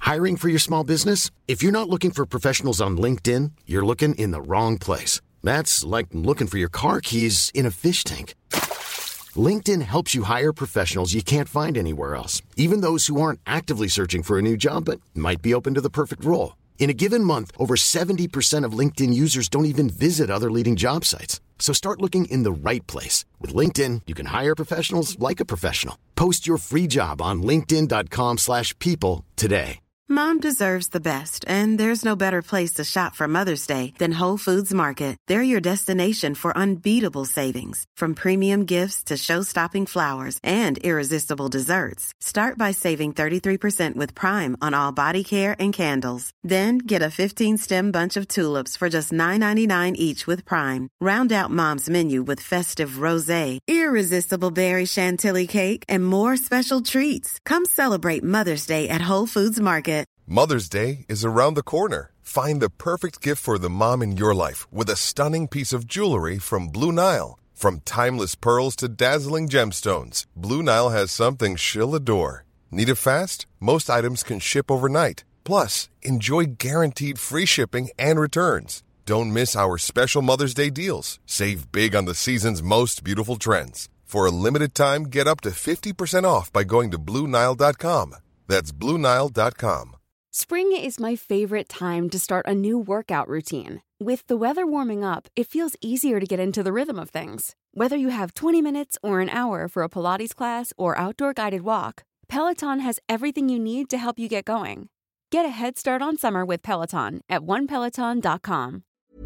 Hiring for your small business? If you're not looking for professionals on LinkedIn, you're looking in the wrong place. That's like looking for your car keys in a fish tank. LinkedIn helps you hire professionals you can't find anywhere else, even those who aren't actively searching for a new job but might be open to the perfect role. In a given month, over 70% of LinkedIn users don't even visit other leading job sites. So start looking in the right place. With LinkedIn, you can hire professionals like a professional. Post your free job on linkedin.com/people today. Mom deserves the best, and there's no better place to shop for Mother's Day than Whole Foods Market. They're your destination for unbeatable savings, from premium gifts to show-stopping flowers and irresistible desserts. Start by saving 33% with Prime on all body care and candles. Then get a 15-stem bunch of tulips for just $9.99 each with Prime. Round out Mom's menu with festive rosé, irresistible berry chantilly cake, and more special treats. Come celebrate Mother's Day at Whole Foods Market. Mother's Day is around the corner. Find the perfect gift for the mom in your life with a stunning piece of jewelry from Blue Nile. From timeless pearls to dazzling gemstones, Blue Nile has something she'll adore. Need it fast? Most items can ship overnight. Plus, enjoy guaranteed free shipping and returns. Don't miss our special Mother's Day deals. Save big on the season's most beautiful trends. For a limited time, get up to 50% off by going to BlueNile.com. That's BlueNile.com. Spring is my favorite time to start a new workout routine. With the weather warming up, it feels easier to get into the rhythm of things. Whether you have 20 minutes or an hour for a Pilates class or outdoor guided walk, Peloton has everything you need to help you get going. Get a head start on summer with Peloton at onepeloton.com.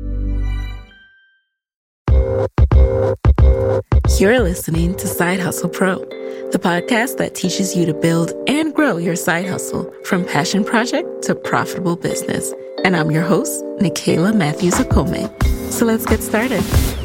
You're listening to Side Hustle Pro, the podcast that teaches you to build and grow your side hustle from passion project to profitable business. And I'm your host, Nicaila Matthews Okome. So let's get started.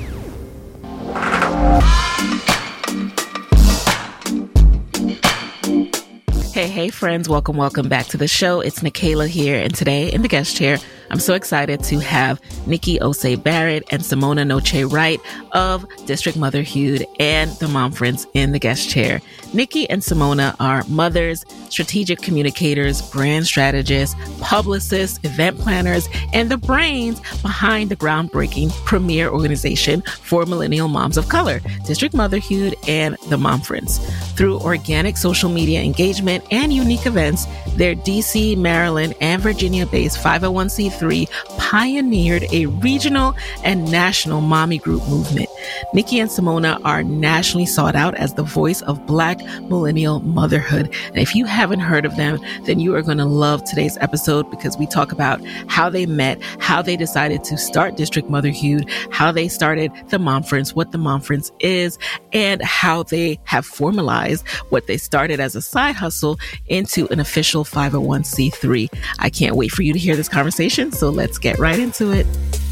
Hey, friends. Welcome back to the show. It's Nicaila here. And today in the guest chair, I'm so excited to have Nikki Osei Barrett and Simona Noche Wright of District Motherhood and the Mom Friends in the guest chair. Nikki and Simona are mothers, strategic communicators, brand strategists, publicists, event planners, and the brains behind the groundbreaking premier organization for millennial moms of color, District Motherhood and the Mom Friends. Through organic social media engagement and unique events, their DC, Maryland, and Virginia-based 501c3 pioneered a regional and national mommy group movement. Nikki and Simona are nationally sought out as the voice of Black millennial motherhood. And if you haven't heard of them, then you are going to love today's episode because we talk about how they met, how they decided to start District Motherhood, how they started the Mom Friends, what the Mom Friends is, and how they have formalized what they started as a side hustle into an official 501c3. I can't wait for you to hear this conversation, so let's get right into it.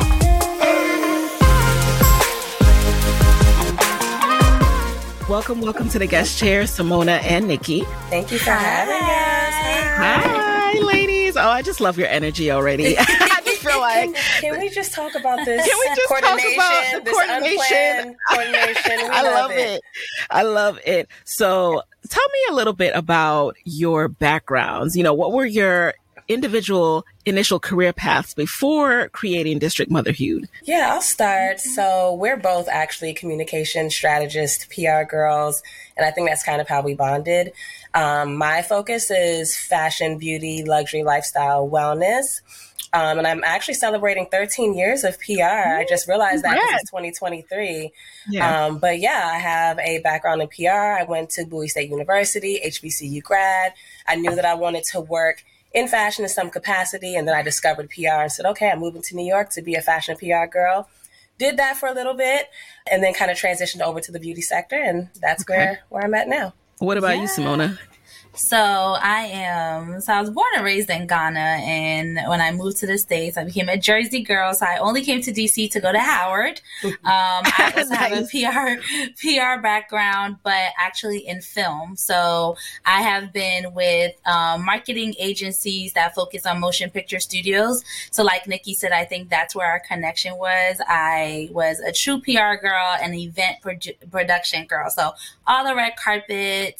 Welcome to the guest chair, Simona and Nikki. Thank you for having us. Hi, ladies. Oh, I just love your energy already. I just feel like... Can we just talk about this Can we just coordination, talk about the this unplanned coordination? I love it. I love it. So tell me a little bit about your backgrounds. What were your individual initial career paths before creating District Motherhood? Yeah, I'll start. So we're both actually communication strategists, PR girls, and I think that's kind of how we bonded. My focus is fashion, beauty, luxury, lifestyle, wellness. And I'm actually celebrating 13 years of PR. I just realized that because it's 2023. Yeah. But yeah, I have a background in PR. I went to Bowie State University, HBCU grad. I knew that I wanted to work in fashion in some capacity. And then I discovered PR and said, okay, I'm moving to New York to be a fashion PR girl. Did that for a little bit and then kind of transitioned over to the beauty sector. And that's where I'm at now. What about you, Simona? So I was born and raised in Ghana, and when I moved to the States, I became a Jersey girl. So I only came to DC to go to Howard. I also have a PR background, but actually in film. So I have been with marketing agencies that focus on motion picture studios. So like Nikki said, I think that's where our connection was. I was a true PR girl and event production girl. So all the red carpets,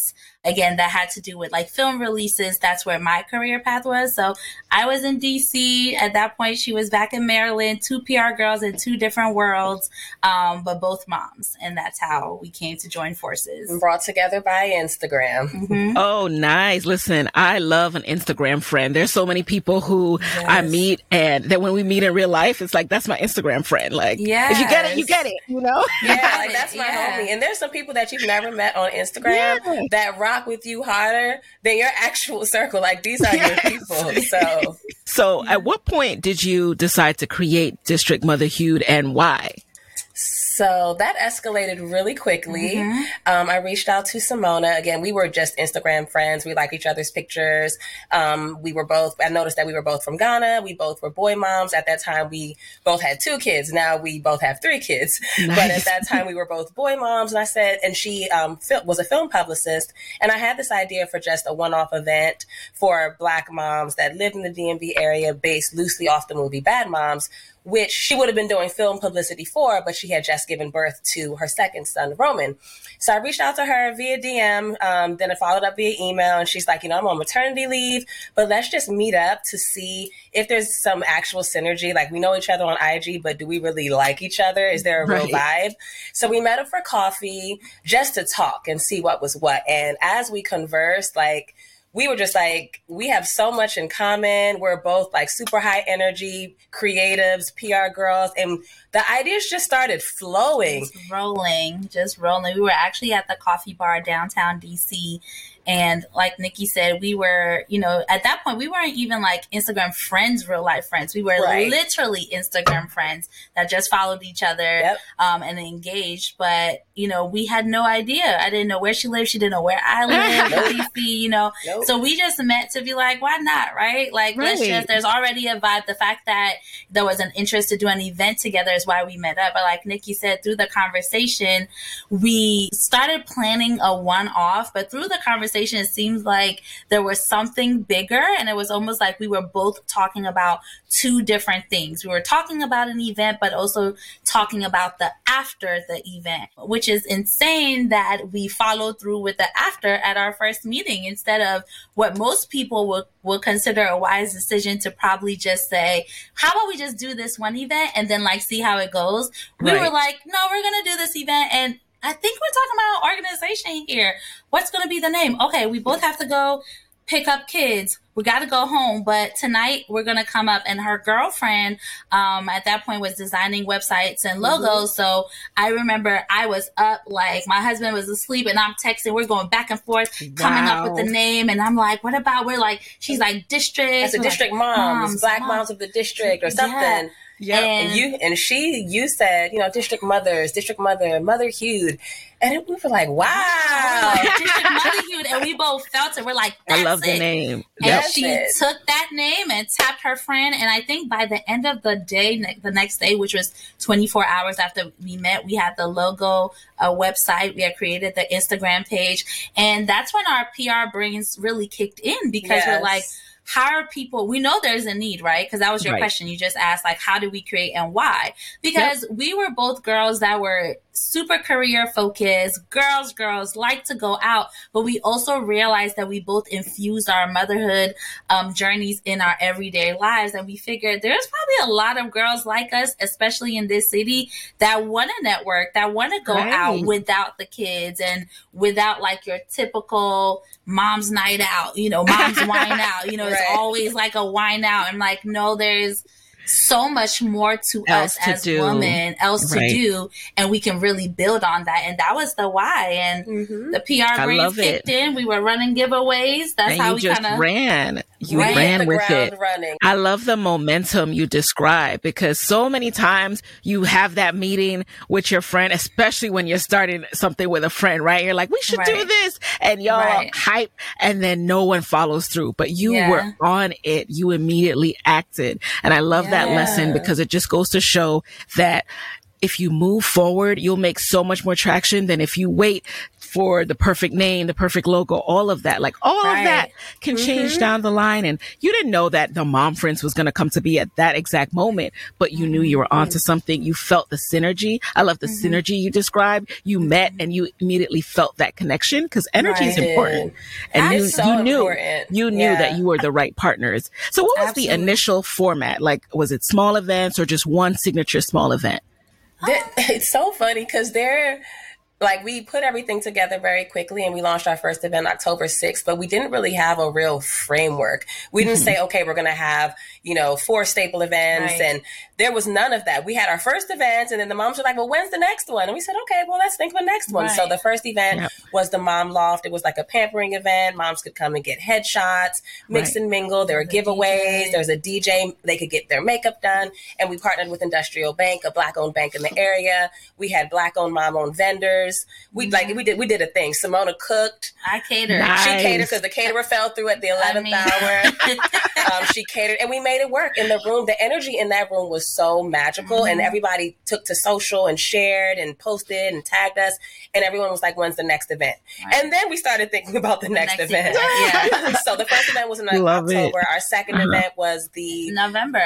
again, that had to do with like film releases. That's where my career path was. So I was in DC. At that point, she was back in Maryland, 2 PR girls in 2 different worlds, but both moms. And that's how we came to join forces. Brought together by Instagram. Mm-hmm. Oh, nice. Listen, I love an Instagram friend. There's so many people who I meet, and then when we meet in real life, it's like, that's my Instagram friend. Like, if you get it, you get it, you know? Yeah, like that's my homie. And there's some people that you've never met on Instagram that rock with you harder than your actual circle. Like, these are your people. So at what point did you decide to create District Motherhood, and why? So that escalated really quickly. I reached out to Simona. Again, we were just Instagram friends. We liked each other's pictures. I noticed that we were both from Ghana. We both were boy moms. At that time, we both had 2 kids. Now we both have 3 kids. Nice. But at that time, we were both boy moms. And I said, and she was a film publicist. And I had this idea for just a one-off event for Black moms that lived in the DMV area, based loosely off the movie Bad Moms, which she would have been doing film publicity for, but she had just given birth to her second son, Roman. So I reached out to her via DM, then I followed up via email, and she's like, I'm on maternity leave, but let's just meet up to see if there's some actual synergy. Like, we know each other on IG, but do we really like each other? Is there a real vibe? So we met up for coffee just to talk and see what was what. And as we conversed, like, we were just like, we have so much in common. We're both like super high energy creatives, PR girls. And the ideas just started flowing. Just rolling. We were actually at the coffee bar downtown DC. And like Nikki said, we were, at that point, we weren't even like Instagram friends, real life friends. We were literally Instagram friends that just followed each other and engaged. But, we had no idea. I didn't know where she lived. She didn't know where I lived, DC, Nope. So we just met to be like, why not? Right? Like, there's already a vibe. The fact that there was an interest to do an event together is why we met up. But like Nikki said, through the conversation, we started planning a one-off, but through the conversation, it seems like there was something bigger, and it was almost like we were both talking about 2 different things. We were talking about an event, but also talking about the after the event, which is insane that we followed through with the after at our first meeting instead of what most people would consider a wise decision to probably just say, how about we just do this one event and then like see how it goes? We were like, no, we're going to do this event, and I think we're talking about organization here. What's going to be the name? Okay, we both have to go pick up kids. We got to go home. But tonight we're going to come up. And her girlfriend at that point was designing websites and logos. So I remember I was up, like my husband was asleep, and I'm texting. We're going back and forth, coming up with the name. And I'm like, what about, she's like district. That's a district moms, Black moms of the district or something. Yeah. And you said, district mothers, district motherhood. And we were like, wow. District motherhood. And we both felt it. We're like, that's I love the name. And she took that name and tapped her friend. And I think by the end of the day, the next day, which was 24 hours after we met, we had the logo, a website. We had created the Instagram page. And that's when our PR brains really kicked in, because we're like, how are people, we know there's a need, right? Because that was your question. You just asked, like, how do we create and why? Because we were both girls that were super career focused, girls like to go out, but we also realized that we both infused our motherhood journeys in our everyday lives. And we figured there's probably a lot of girls like us, especially in this city, that want to network, that want to go out without the kids and without like your typical mom's night out, mom's wine out, it's always like a wine out. And like, no, there's so much more to us as women to do, and we can really build on that. And that was the why. And the PR brains kicked in. We were running giveaways. That's how we kind of ran. You ran with it. Running. I love the momentum you describe, because so many times you have that meeting with your friend, especially when you're starting something with a friend, right? You're like, we should do this. And y'all hype, and then no one follows through. But you were on it. You immediately acted. And I love that lesson, because it just goes to show that if you move forward, you'll make so much more traction than if you wait for the perfect name, the perfect logo, all of that. Like all of that can change down the line. And you didn't know that the Mom Friends was going to come to be at that exact moment, but you knew you were onto something. You felt the synergy. I love the synergy you described. You met and you immediately felt that connection because energy is important. And you knew that you were the right partners. So what was the initial format? Like, was it small events or just one signature small event? It's so funny because we put everything together very quickly and we launched our first event October 6th, but we didn't really have a real framework. We didn't say, okay, we're going to have, 4 staple events. And there was none of that. We had our first event and then the moms were like, well, when's the next one? And we said, okay, well, let's think of the next one. So the first event was the Mom Loft. It was like a pampering event. Moms could come and get headshots, mix and mingle. There were giveaways. There's a DJ. They could get their makeup done. And we partnered with Industrial Bank, a Black-owned bank in the area. We had Black-owned, mom-owned vendors. We did a thing. Simona cooked. I catered. Nice. She catered because the caterer fell through at the 11th hour. She catered and we made it work in the room. The energy in that room was so magical and everybody took to social and shared and posted and tagged us and everyone was like, when's the next event? And then we started thinking about the next event. So the first event was in October. Our second event was the November,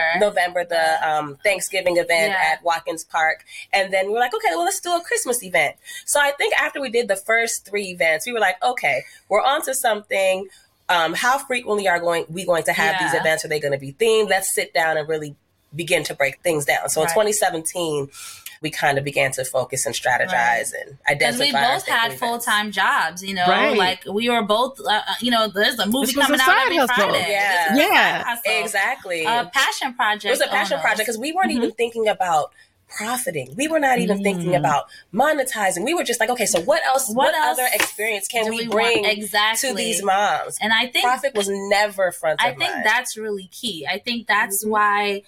the Thanksgiving event at Watkins Park. And then we were like, okay, well, let's do a Christmas event. So I think after we did the first 3 events, we were like, okay, we're onto something. How frequently are we going to have these events? Are they going to be themed? Let's sit down and really begin to break things down. So in 2017, we kind of began to focus and strategize and identify. Because we both had full-time jobs, like we were both, there's a movie coming out every Friday. Yeah, exactly. A passion project. It was a passion project because we weren't even thinking about profiting. We were not even thinking about monetizing. We were just like, okay, so what else? What other experience can we bring to these moms? And I think profit was never front of mind. I think that's really key. I think that's why,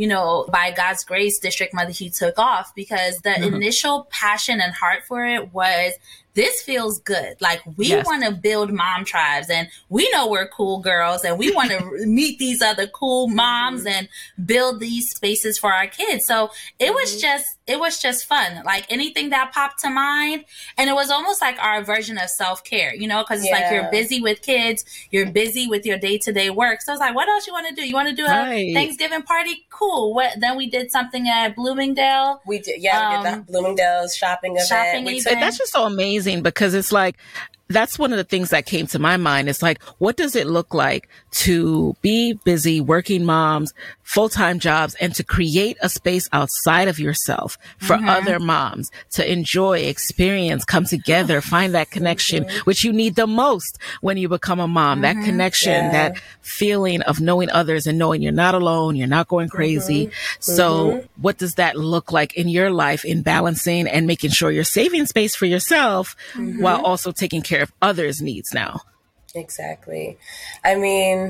by God's grace, District Motherhood took off because the initial passion and heart for it was, this feels good. Like we want to build mom tribes and we know we're cool girls and we want to meet these other cool moms and build these spaces for our kids. So it was just fun. Like anything that popped to mind. And it was almost like our version of self-care, because it's like you're busy with kids, you're busy with your day-to-day work. So it's like, what else you want to do? You want to do a Thanksgiving party? Cool. Then we did something at Bloomingdale. We did. Yeah, we did the Bloomingdale's shopping event. That's just so amazing. Because it's like, that's one of the things that came to my mind. It's like, what does it look like to be busy working moms, full-time jobs, and to create a space outside of yourself for other moms to enjoy, experience, come together, find that connection, which you need the most when you become a mom, that connection, that feeling of knowing others and knowing you're not alone, you're not going crazy. So what does that look like in your life in balancing and making sure you're saving space for yourself while also taking care of others' needs now? Exactly. I mean,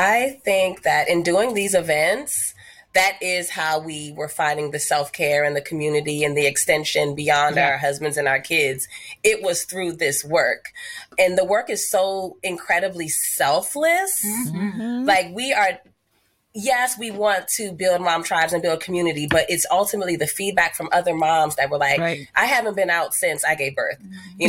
I think that in doing these events, that is how we were finding the self-care and the community and the extension beyond our husbands and our kids. It was through this work. And the work is so incredibly selfless. Like yes, we want to build mom tribes and build community, but it's ultimately the feedback from other moms that were like, I haven't been out since I gave birth.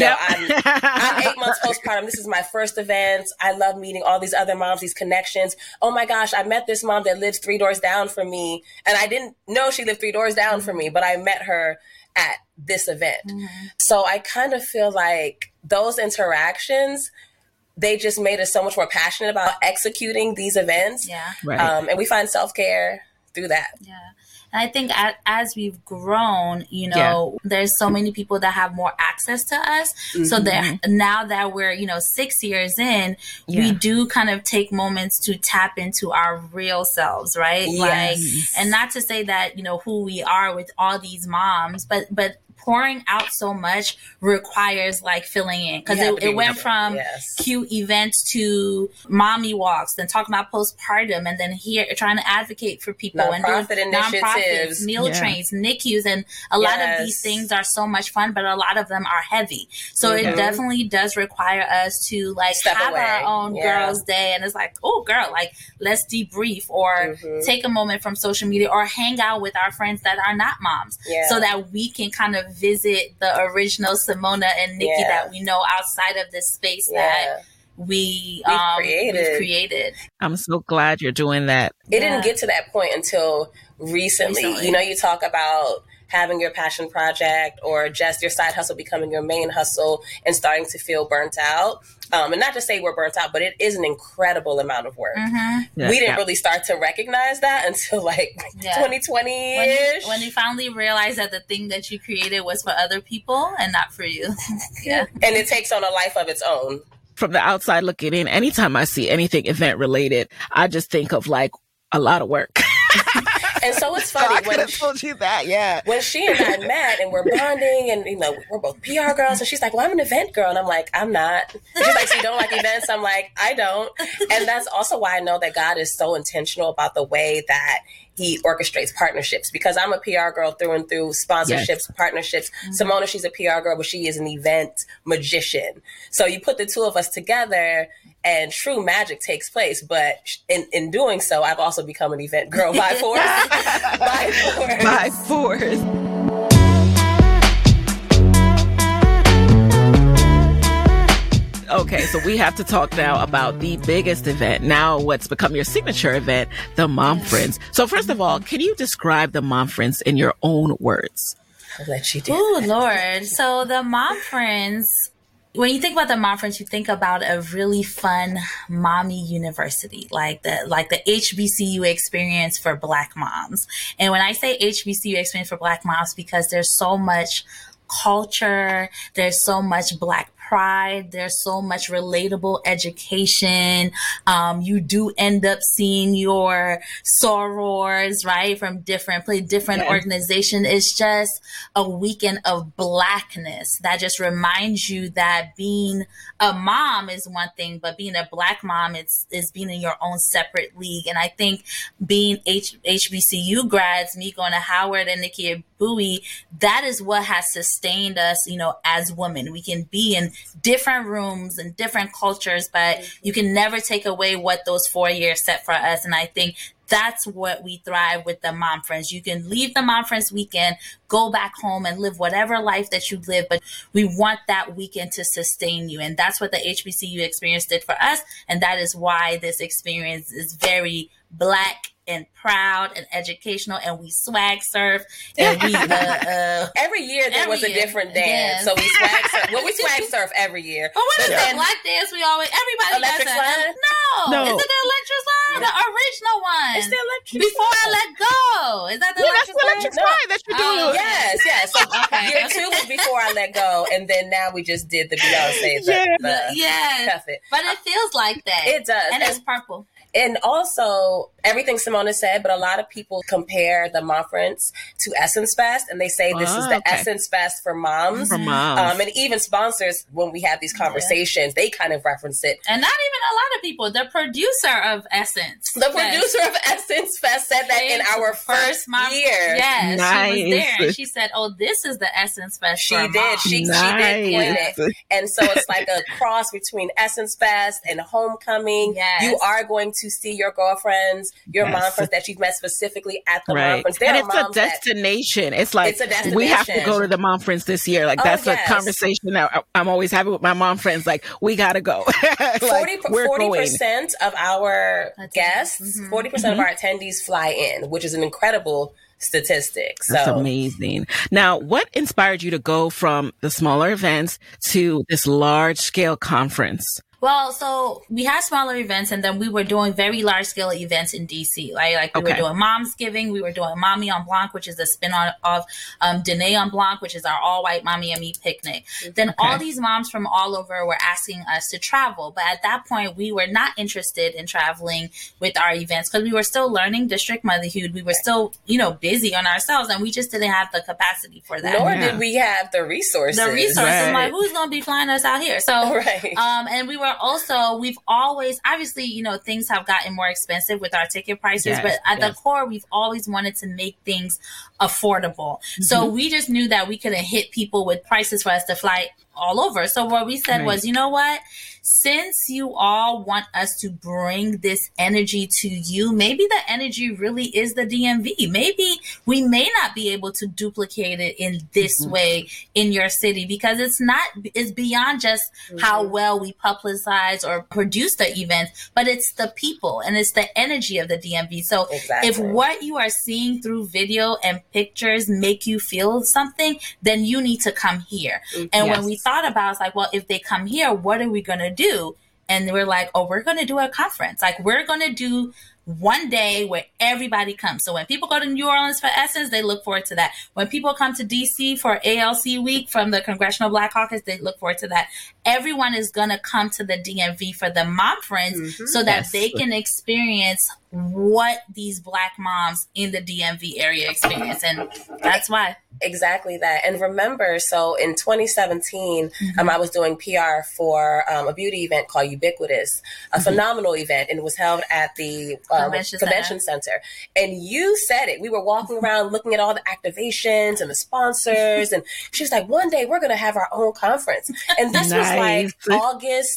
I'm 8 months postpartum. This is my first event. I love meeting all these other moms, these connections. Oh my gosh, I met this mom that lives 3 doors down from me. And I didn't know she lived 3 doors down from me, but I met her at this event. So I kind of feel like those interactions, they just made us so much more passionate about executing these events. And we find self-care through that. And I think as we've grown, there's so many people that have more access to us. So that now that we're, 6 years in, we do kind of take moments to tap into our real selves, right? Like, and not to say that, who we are with all these moms, but pouring out so much requires like filling in, because it went from cute events to mommy walks, then talking about postpartum, and then here trying to advocate for people and doing nonprofits, meal trains, NICUs, and a lot of these things are so much fun, but a lot of them are heavy. So it definitely does require us to like have our own girls' day, and it's like, oh girl, like let's debrief or take a moment from social media or hang out with our friends that are not moms, so that we can kind of visit the original Simona and Nikki that we know outside of this space that we've created. I'm so glad you're doing that. It didn't get to that point until recently. You know, you talk about having your passion project or just your side hustle becoming your main hustle and starting to feel burnt out. And not to say we're burnt out, but it is an incredible amount of work. We didn't really start to recognize that until like 2020-ish. When you finally realized that the thing that you created was for other people and not for you. And it takes on a life of its own. From the outside looking in, anytime I see anything event related, I just think of like a lot of work. And so it's funny. I could have told you that, When she and I met and we're bonding and, you know, we're both PR girls. And she's like, well, I'm an event girl. And I'm like, I'm not. And she's like, so you don't like events? I'm like, I don't. And that's also why I know that God is so intentional about the way that he orchestrates partnerships, because I'm a PR girl through and through, sponsorships, partnerships. Simona, she's a PR girl, but she is an event magician. So you put the two of us together and true magic takes place. But in doing so, I've also become an event girl by force. By force. Okay, so we have to talk now about the biggest event, now what's become your signature event, the Mom Friends. So first of all, can you describe the Mom Friends in your own words? I'll let you do Oh, Lord. So the Mom Friends, when you think about the Mom Friends, you think about a really fun mommy university, like the HBCU experience for Black moms. And when I say HBCU experience for Black moms, because there's so much culture, there's so much Black pride, there's so much relatable education. You do end up seeing your sorors, right, from different organizations. It's just a weekend of Blackness that just reminds you that being a mom is one thing, but being a Black mom is being in your own separate league. And I think being HBCU grads, me going to Howard and Nikki at Bowie, that is what has sustained us, you know, as women. We can be in different rooms and different cultures, but you can never take away what those 4 years set for us. And I think that's what we thrive with the Mom Friends. You can leave the Mom Friends weekend, go back home and live whatever life that you live, but we want that weekend to sustain you. And that's what the HBCU experience did for us. And that is why this experience is very Black and proud and educational, and we swag surf, and we every year there was a different dance. So we swag surf. Well, we swag surf every year. But what is that Black dance we always everybody electric does slide? No, is it the electric slide? The original one. It's the electric Before slide. I Let Go. Is that the electric slide that you do? Yes. So year 2 was Before I Let Go, and then now we just did the Beyonce. Cuff It. But it feels like that. It does. And it's purple. And also, everything Simona said, but a lot of people compare the Mom Friends to Essence Fest, and they say this is the Essence Fest for moms. For moms. And even sponsors, when we have these conversations, they kind of reference it. And not even a lot of people. The producer of Essence. The producer of Essence Fest said that in our first year. Yes, nice. She was there, and she said, "Oh, this is the Essence Fest." She did. She did coin it. And so it's like a cross between Essence Fest and Homecoming. Yes. You are going to see your girlfriends, your Mom Friends that you've met specifically at the Mom Friends. And it's a destination. It's like, we have to go to the Mom Friends this year. Like, that's a conversation that I'm always having with my mom friends. Like, we got to go. 40% of our guests, 40% of our attendees fly in, which is an incredible statistic. So that's amazing. Now, what inspired you to go from the smaller events to this large scale conference? Well, so we had smaller events, and then we were doing very large scale events in DC. Like we were doing Momsgiving, we were doing Mommy en Blanc, which is a spin-off of Dîner en Blanc, which is our all-white Mommy and Me picnic. Then all these moms from all over were asking us to travel. But at that point, we were not interested in traveling with our events because we were still learning district motherhood. We were still, busy on ourselves, and we just didn't have the capacity for that. Nor did we have the resources. Right. Like, who's going to be flying us out here? So, and we were we've always, obviously, things have gotten more expensive with our ticket prices, but at the core, we've always wanted to make things affordable. So we just knew that we couldn't hit people with prices for us to fly all over. So what we said was, you know what? Since you all want us to bring this energy to you, maybe the energy really is the DMV. Maybe we may not be able to duplicate it in this way in your city, because it's beyond just how well we publicize or produce the event, but it's the people and it's the energy of the DMV. So if what you are seeing through video and pictures make you feel something, then you need to come here. And when we thought about it, it's like, well, if they come here, what are we going to do? And we're like, oh, we're going to do a conference. Like, we're going to do one day where everybody comes. So when people go to New Orleans for Essence, they look forward to that. When people come to DC for ALC week from the Congressional Black Caucus, they look forward to that. Everyone is going to come to the DMV for the mom friends so that they can experience what these Black moms in the DMV area experience. And that's why. Exactly that. And remember, so in 2017, I was doing PR for a beauty event called Ubiquitous, a phenomenal event. And it was held at the convention center. And you said it. We were walking around looking at all the activations and the sponsors. And she was like, one day we're going to have our own conference. And this was like August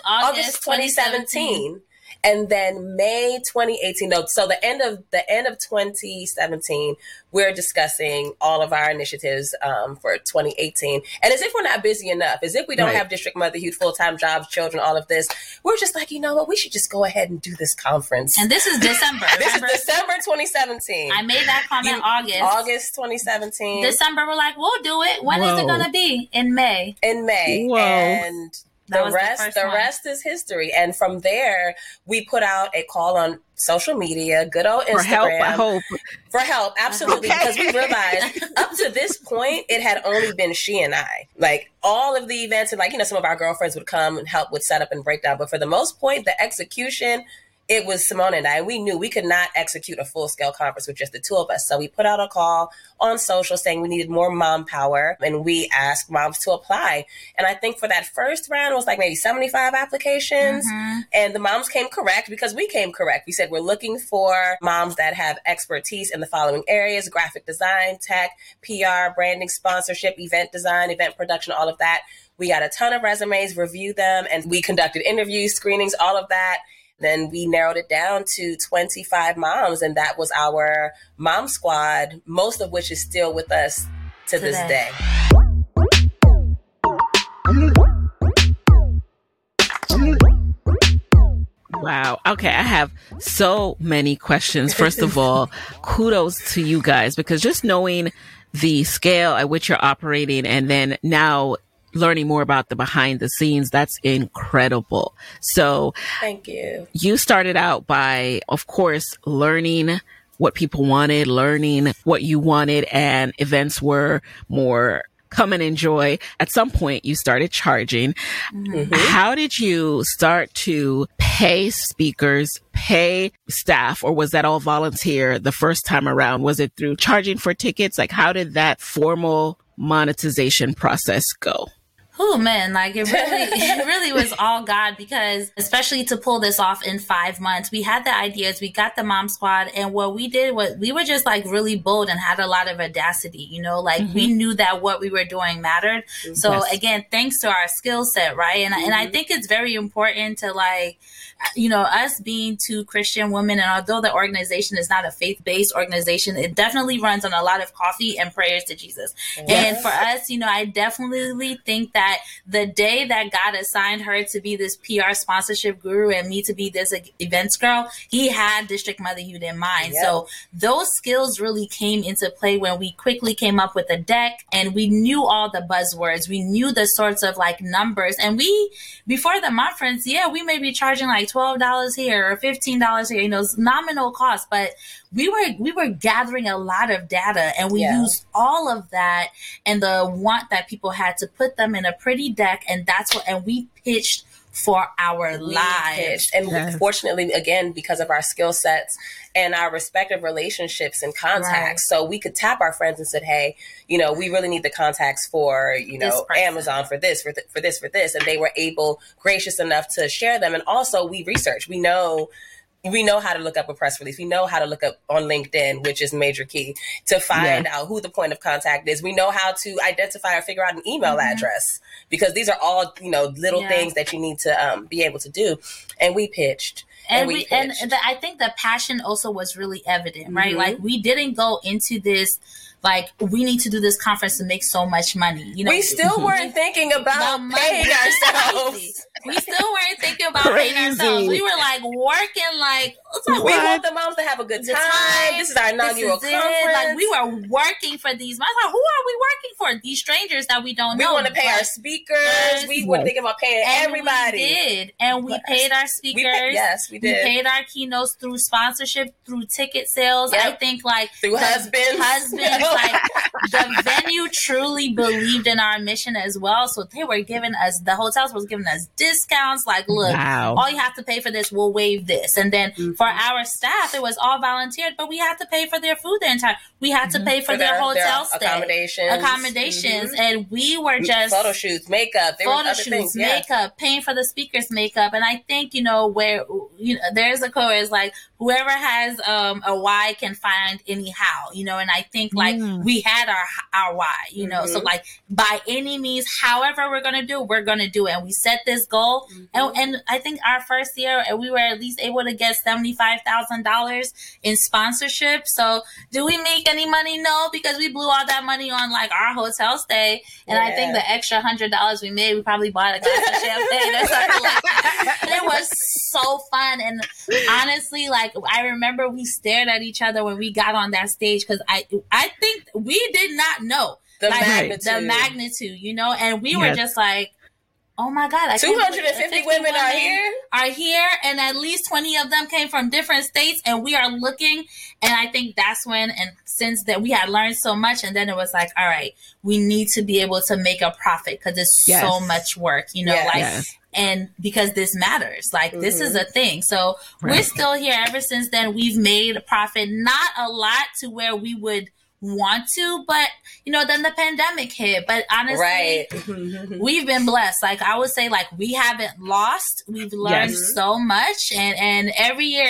2017. And then May 2018, so the end of 2017, we're discussing all of our initiatives for 2018. And as if we're not busy enough, as if we don't have district motherhood, full-time jobs, children, all of this, we're just like, you know what, we should just go ahead and do this conference. And this is December. This is December 2017. I made that comment August 2017. December, we're like, we'll do it. When is it going to be? In May. In May. Whoa. And the rest is history. And from there, we put out a call on social media, good old Instagram. For help, I hope. For help, absolutely. Because we realized up to this point, it had only been she and I. Like, all of the events, and like, you know, some of our girlfriends would come and help with setup and breakdown. But for the most part, the execution, it was Simone and I. We knew we could not execute a full-scale conference with just the two of us. So we put out a call on social saying we needed more mom power, and we asked moms to apply. And I think for that first round, it was like maybe 75 applications. And the moms came correct because we came correct. We said we're looking for moms that have expertise in the following areas: graphic design, tech, PR, branding, sponsorship, event design, event production, all of that. We got a ton of resumes, reviewed them, and we conducted interviews, screenings, all of that. Then we narrowed it down to 25 moms, and that was our mom squad, most of which is still with us to this day. Wow. Okay, I have so many questions. First of all, kudos to you guys, because just knowing the scale at which you're operating and then now learning more about the behind the scenes, that's incredible. So thank you. You started out by, of course, learning what people wanted, learning what you wanted, and events were more come and enjoy. At some point, you started charging. How did you start to pay speakers, pay staff, or was that all volunteer the first time around? Was it through charging for tickets? Like, how did that formal monetization process go? Oh man, like it really was all God, because especially to pull this off in 5 months, we had the ideas, we got the mom squad, and what we did was we were just like really bold and had a lot of audacity, you know, like we knew that what we were doing mattered. So again, thanks to our skill set, right? And I think it's very important to, like, you know, us being two Christian women, and although the organization is not a faith-based organization, it definitely runs on a lot of coffee and prayers to Jesus. And for us, you know, I definitely think that the day that God assigned her to be this PR sponsorship guru and me to be this events girl, he had District Motherhood in mind. So those skills really came into play when we quickly came up with a deck, and we knew all the buzzwords. We knew the sorts of like numbers. And we, before the conference, we may be charging like $12 here or $15 here, you know, it's nominal cost, but we were gathering a lot of data, and we used all of that and the want that people had to put them in a pretty deck, and and we pitched for our lives. And fortunately, again, because of our skill sets and our respective relationships and contacts, so we could tap our friends and said, hey, you know, we really need the contacts for, you know, Amazon for this, for this. And they were gracious enough to share them. And also we research. We know we know how to look up a press release. We know how to look up on LinkedIn, which is major key to find out who the point of contact is. We know how to identify or figure out an email address, because these are all, little things that you need to be able to do. And we pitched. And I think the passion also was really evident, right? Like, we didn't go into this like, we need to do this conference to make so much money. We still weren't thinking about paying ourselves. We still weren't thinking about paying ourselves. We were like working like, we want the moms to have a good time. This is our inaugural conference. Like, we were working for these moms. Like, who are we working for? These strangers that we don't know. We want to pay our speakers. We were thinking about paying everybody. We did. And we paid our speakers. We did. We paid our keynotes through sponsorship, through ticket sales. Yep. I think like through husbands. Like, the venue truly believed in our mission as well. So they were giving us, the hotels was giving us discounts. Like, look, all you have to pay for this, we'll waive this. And then for our staff, it was all volunteered, but we had to pay for their food the entire. We had to pay for their hotel stay, accommodations, and we were just photo shoots, makeup, makeup, paying for the speakers' makeup. And I think where there's a quote is like, whoever has a why can find any how, and I think like we had our why, so like by any means, however we're gonna do it, and we set this goal, and I think our first year we were at least able to get $75,000 in sponsorship. So do we make any money? No, because we blew all that money on like our hotel stay, and I think the extra $100 we made, we probably bought a glass of champagne or something like that. And it was so fun, and honestly, like I remember we stared at each other when we got on that stage, because I think we did not know the magnitude, and we were just like, oh my God, 250 women are here, and at least 20 of them came from different states, and we are looking. And I think that's when, and since then we had learned so much, and then it was like, all right, we need to be able to make a profit, because it's so much work, and because this matters, like this is a thing. So we're still here. Ever since then, we've made a profit, not a lot to where we would want to, but then the pandemic hit. But honestly, we've been blessed. Like I would say, like we haven't lost. We've learned so much, and every year,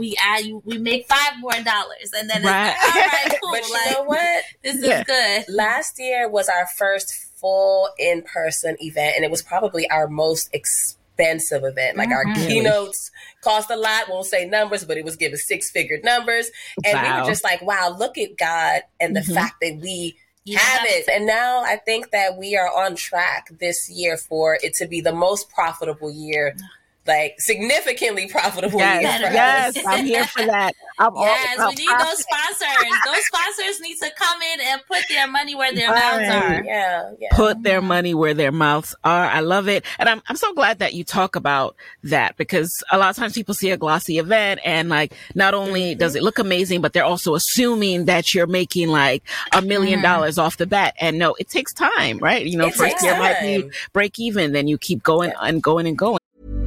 we make $5 more, and then it's like, all right, cool. But you know what? This is good. Last year was our first full in-person event, and it was probably our most expensive event. Like our keynotes cost a lot. Won't say numbers, but it was given 6-figure numbers. And we were just like, wow, look at God and the fact that we have it. And now I think that we are on track this year for it to be the most profitable year, like significantly profitable year. Yes, I'm here for that. We need those sponsors. Those sponsors need to come in and put their money where their mouths are. Yeah. Put their money where their mouths are. I love it. And I'm so glad that you talk about that, because a lot of times people see a glossy event and like, not only does it look amazing, but they're also assuming that you're making like $1 million off the bat. And no, it takes time, right? First year might be break even, then you keep going and going and going.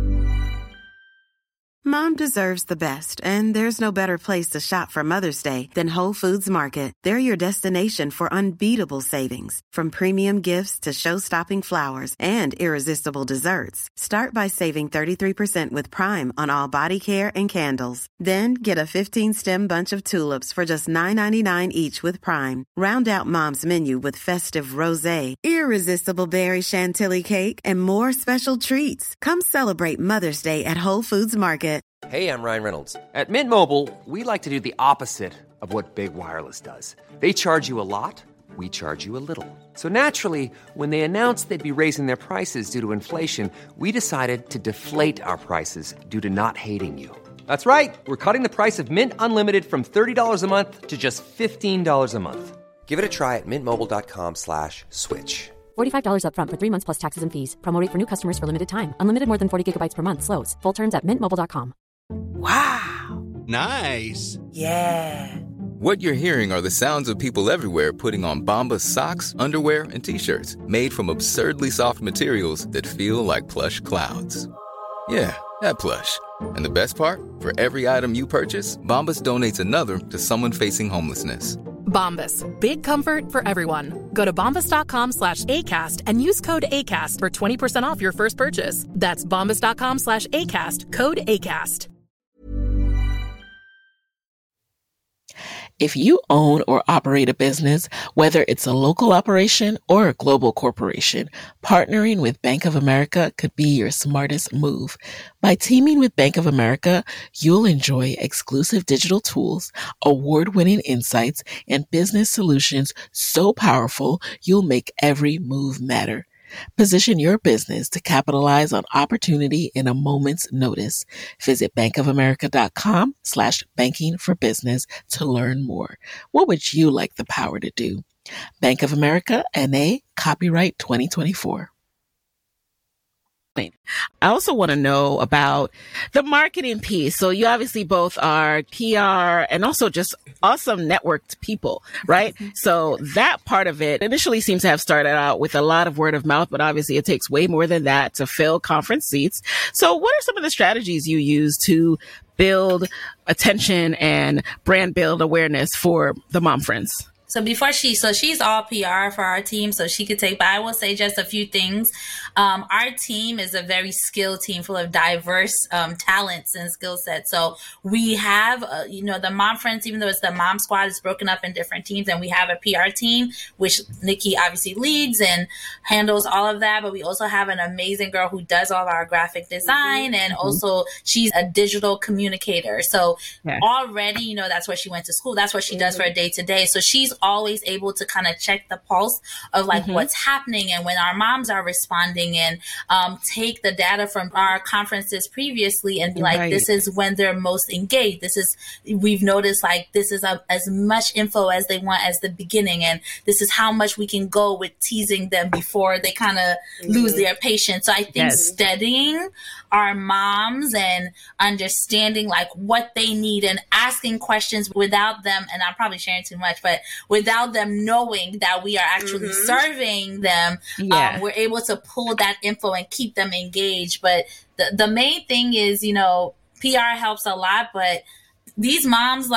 Mom deserves the best, and there's no better place to shop for Mother's Day than Whole Foods Market. They're your destination for unbeatable savings, from premium gifts to show-stopping flowers and irresistible desserts. Start by saving 33% with Prime on all body care and candles. Then get a 15-stem bunch of tulips for just $9.99 each with Prime. Round out Mom's menu with festive rosé, irresistible berry chantilly cake, and more special treats. Come celebrate Mother's Day at Whole Foods Market. Hey, I'm Ryan Reynolds. At Mint Mobile, we like to do the opposite of what Big Wireless does. They charge you a lot, we charge you a little. So naturally, when they announced they'd be raising their prices due to inflation, we decided to deflate our prices due to not hating you. That's right. We're cutting the price of Mint Unlimited from $30 a month to just $15 a month. Give it a try at mintmobile.com/switch. $45 up front for 3 months plus taxes and fees. Promo rate for new customers for limited time. Unlimited more than 40 gigabytes per month. Slows full terms at mintmobile.com. Wow. Nice. Yeah. What you're hearing are the sounds of people everywhere putting on Bombas socks, underwear, and T-shirts made from absurdly soft materials that feel like plush clouds. Yeah, that plush. And the best part? For every item you purchase, Bombas donates another to someone facing homelessness. Bombas. Big comfort for everyone. Go to bombas.com/ACAST and use code ACAST for 20% off your first purchase. That's bombas.com/ACAST. Code ACAST. If you own or operate a business, whether it's a local operation or a global corporation, partnering with Bank of America could be your smartest move. By teaming with Bank of America, you'll enjoy exclusive digital tools, award-winning insights, and business solutions so powerful you'll make every move matter. Position your business to capitalize on opportunity in a moment's notice. Visit bankofamerica.com/banking for business to learn more. What would you like the power to do? Bank of America, N.A., copyright 2024. I also want to know about the marketing piece. So you obviously both are PR and also just awesome networked people, right? So that part of it initially seems to have started out with a lot of word of mouth, but obviously it takes way more than that to fill conference seats. So what are some of the strategies you use to build attention and brand build awareness for the Mom Friends? So she's all PR for our team, so she could take, but I will say just a few things. Our team is a very skilled team full of diverse talents and skill sets. So we have, the Mom Friends, even though it's the Mom Squad, is broken up in different teams, and we have a PR team, which Nikki obviously leads and handles all of that. But we also have an amazing girl who does all of our graphic design, and also she's a digital communicator. So already, that's what she went to school. That's what she does for a day to day. So she's always able to kind of check the pulse of what's happening and when our moms are responding, and take the data from our conferences previously and be like, this is when they're most engaged. We've noticed this is as much info as they want as the beginning. And this is how much we can go with teasing them before they kind of lose their patience. So I think studying our moms and understanding what they need and asking questions without them, and I'm probably sharing too much, but without them knowing that we are actually serving them, we're able to pull that info and keep them engaged. But the main thing is, PR helps a lot, but these moms,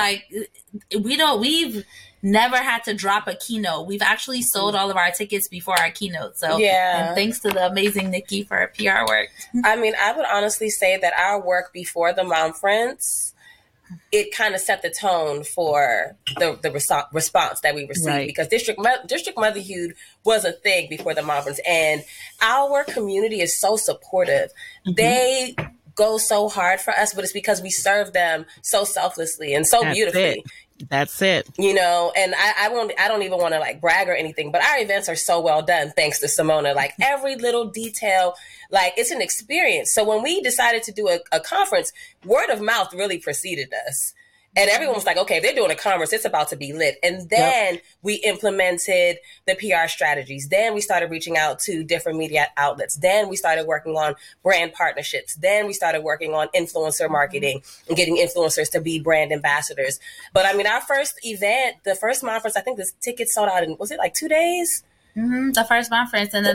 we've never had to drop a keynote. We've actually sold all of our tickets before our keynote. So, and thanks to the amazing Nikki for her PR work. I mean, I would honestly say that our work before the Mom Friends, it kind of set the tone for the response that we received, because district motherhood was a thing before the Mom Friends, and our community is so supportive. They go so hard for us, but it's because we serve them so selflessly and so beautifully. That's it. And I don't even want to brag or anything, but our events are so well done thanks to Simona. Every little detail, it's an experience. So when we decided to do a conference, word of mouth really preceded us. And everyone was like, okay, if they're doing a conference, it's about to be lit. And then we implemented the PR strategies. Then we started reaching out to different media outlets. Then we started working on brand partnerships. Then we started working on influencer marketing and getting influencers to be brand ambassadors. But I mean, our first event, the first conference, I think the tickets sold out in, was it 2 days? The first conference. And then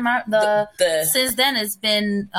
since then it's been,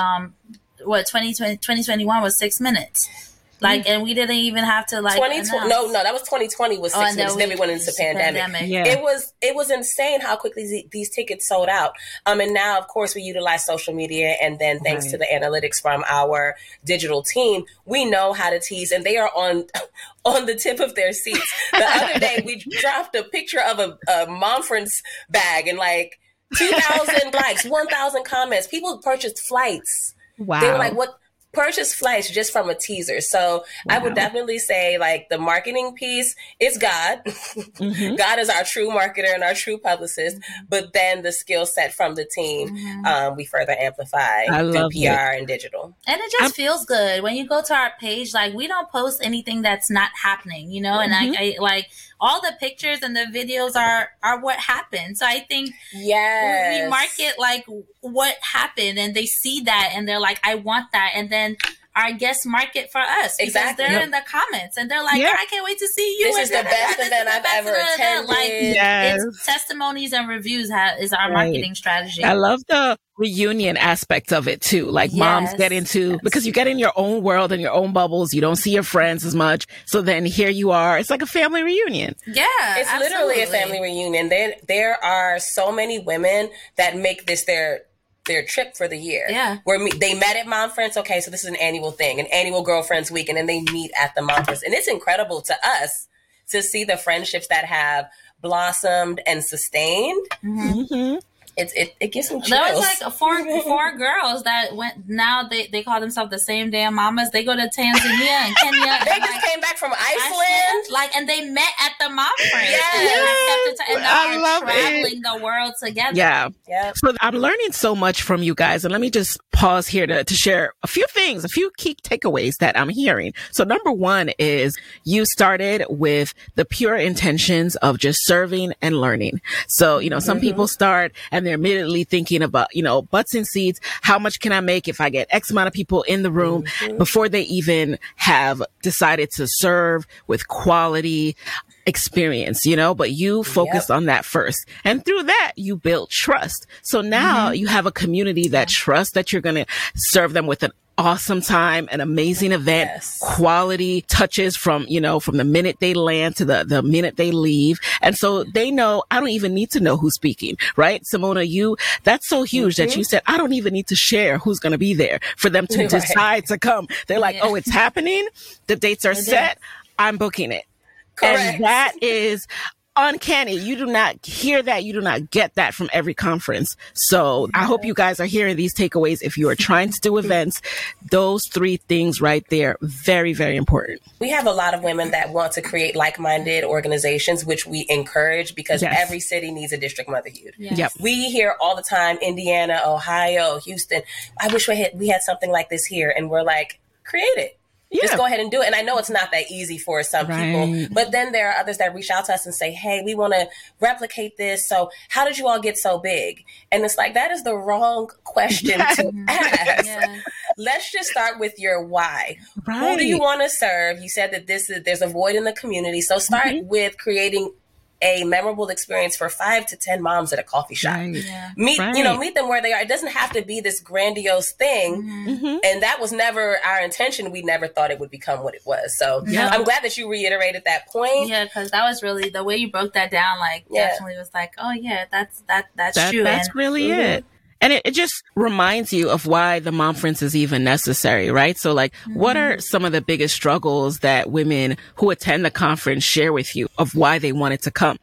2021 was 6 minutes. And we didn't even have to No, that was 2020 was 6 months. Then we went into the pandemic. Yeah. It was insane how quickly these tickets sold out. And now, of course, we utilize social media, and then thanks to the analytics from our digital team, we know how to tease, and they are on the tip of their seats. The other day, we dropped a picture of a Mom Friends bag, and 2,000 likes, 1,000 comments. People purchased flights. Wow. They were like, what? Purchase flights just from a teaser. So I would definitely say the marketing piece is God. God is our true marketer and our true publicist, but then the skill set from the team, we further amplify through PR and digital. And it just feels good when you go to our page. We don't post anything that's not happening, and I all the pictures and the videos are what happened. So I think we market what happened, and they see that and they're like, I want that. And then our guests market for us because they're in the comments and they're like, I can't wait to see you. This is the best event I've ever attended. It's testimonies and reviews is our marketing strategy. I love the reunion aspect of it too. Moms get into, because you get in your own world and your own bubbles. You don't see your friends as much. So then here you are. It's like a family reunion. Yeah, it's literally a family reunion. There are so many women that make this their trip for the year. Yeah. Where they met at Mom Friends. Okay, so this is an annual thing, an annual Girlfriends Week, and then they meet at the Mom Friends. And it's incredible to us to see the friendships that have blossomed and sustained. Mm-hmm. It gives me chills. There was like four girls that went. Now they call themselves the same damn mamas. They go to Tanzania and Kenya. They just came back from Iceland, and they met at the mom friends. Yes. And now are traveling the world together. Yeah. Yep. So I'm learning so much from you guys, and let me just pause here to share a few things, a few key takeaways that I'm hearing. So number one is you started with the pure intentions of just serving and learning. So, some people start and they're immediately thinking about, butts and seats. How much can I make if I get X amount of people in the room before they even have decided to serve with quality experience, but you focused on that first. And through that, you built trust. So now you have a community that trusts that you're going to serve them with an awesome time, an amazing event, quality touches from the minute they land to the minute they leave. And so they know, I don't even need to know who's speaking, right? Simona, that's so huge that you said, I don't even need to share who's going to be there for them to decide to come. They're like, oh, it's happening. The dates are set. I'm booking it. Correct. And that is uncanny. You do not hear that. You do not get that from every conference. So I hope you guys are hearing these takeaways. If you are trying to do events, those 3 things right there, very, very important. We have a lot of women that want to create like-minded organizations, which we encourage because every city needs a district motherhood. Yep. We hear all the time, Indiana, Ohio, Houston, I wish we had something like this here. And we're like, create it. Yeah. Just go ahead and do it. And I know it's not that easy for some people, but then there are others that reach out to us and say, hey, we want to replicate this. So how did you all get so big? And it's like, that is the wrong question to ask. Yeah. Let's just start with your why. Who do you want to serve? You said that there's a void in the community. So start with creating a memorable experience for 5 to 10 moms at a coffee shop. Meet them where they are. It doesn't have to be this grandiose thing. And that was never our intention. We never thought it would become what it was. So I'm glad that you reiterated that point. Yeah, because that was really the way you broke that down. Definitely was like, oh yeah, that's true. That's really it. And it just reminds you of why the Momfriends is even necessary, right? So what are some of the biggest struggles that women who attend the conference share with you of why they wanted to come?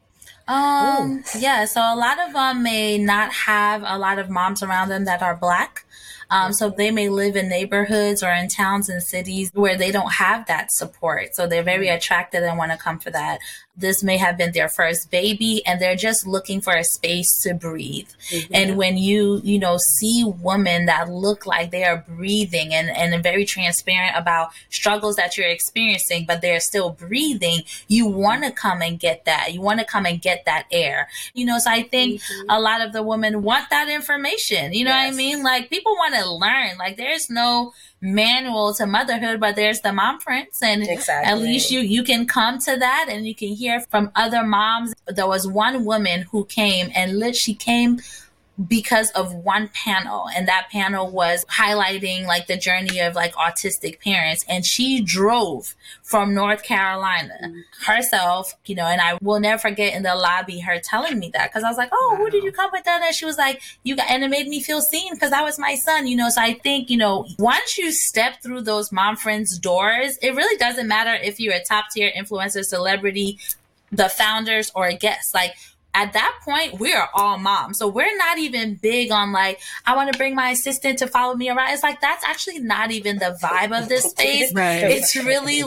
So a lot of them may not have a lot of moms around them that are Black. So they may live in neighborhoods or in towns and cities where they don't have that support. So they're very attracted and want to come for that. This may have been their first baby and they're just looking for a space to breathe. And when you see women that look like they are breathing and very transparent about struggles that you're experiencing, but they're still breathing, you want to come and get that. You want to come and get that air. So I think a lot of the women want that information. You know what I mean? People want to learn. There's no manual to motherhood, but there's the Momfriends, and at least you can come to that and you can hear from other moms. There was one woman who came, and she came because of one panel, and that panel was highlighting the journey of autistic parents, and she drove from North Carolina herself, and I will never forget in the lobby her telling me that, because I was like, oh, who did you come with that? And she was like, and it made me feel seen because that was my son, so I think, once you step through those Momfriends doors, it really doesn't matter if you're a top tier influencer, celebrity, the founders, or a guest. At that point, we are all moms. So we're not even big on I want to bring my assistant to follow me around. It's that's actually not even the vibe of this space. It's really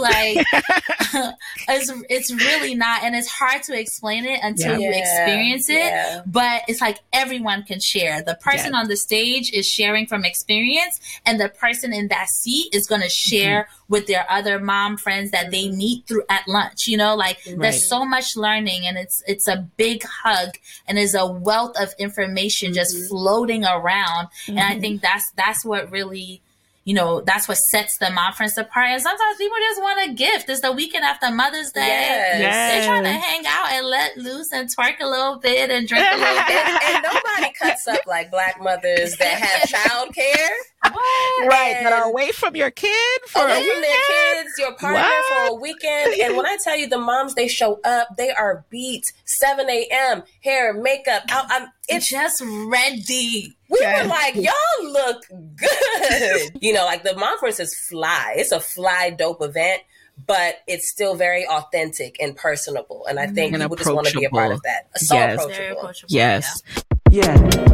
it's really not. And it's hard to explain it until you experience it. But it's everyone can share. The person on the stage is sharing from experience, and the person in that seat is going to share with their other mom friends that they meet at lunch. There's so much learning, and it's a big hug, and is a wealth of information just floating around. And I think that's what really, that's what sets the Momfriends apart. And sometimes people just want a gift. It's the weekend after Mother's Day. They're trying to hang out and let loose and twerk a little bit and drink a little bit. And nobody cuts up like Black mothers that have childcare. That are away from your kid for a weekend. Their kids, your partner for a weekend. And when I tell you the moms, they show up, they are beat, 7 a.m., hair, makeup. It's just ready. We were like, y'all look good. The Momfriends is fly. It's a fly, dope event. but it's still very authentic and personable. And I think people just want to be a part of that. So approachable. Very approachable. Yes. Yeah.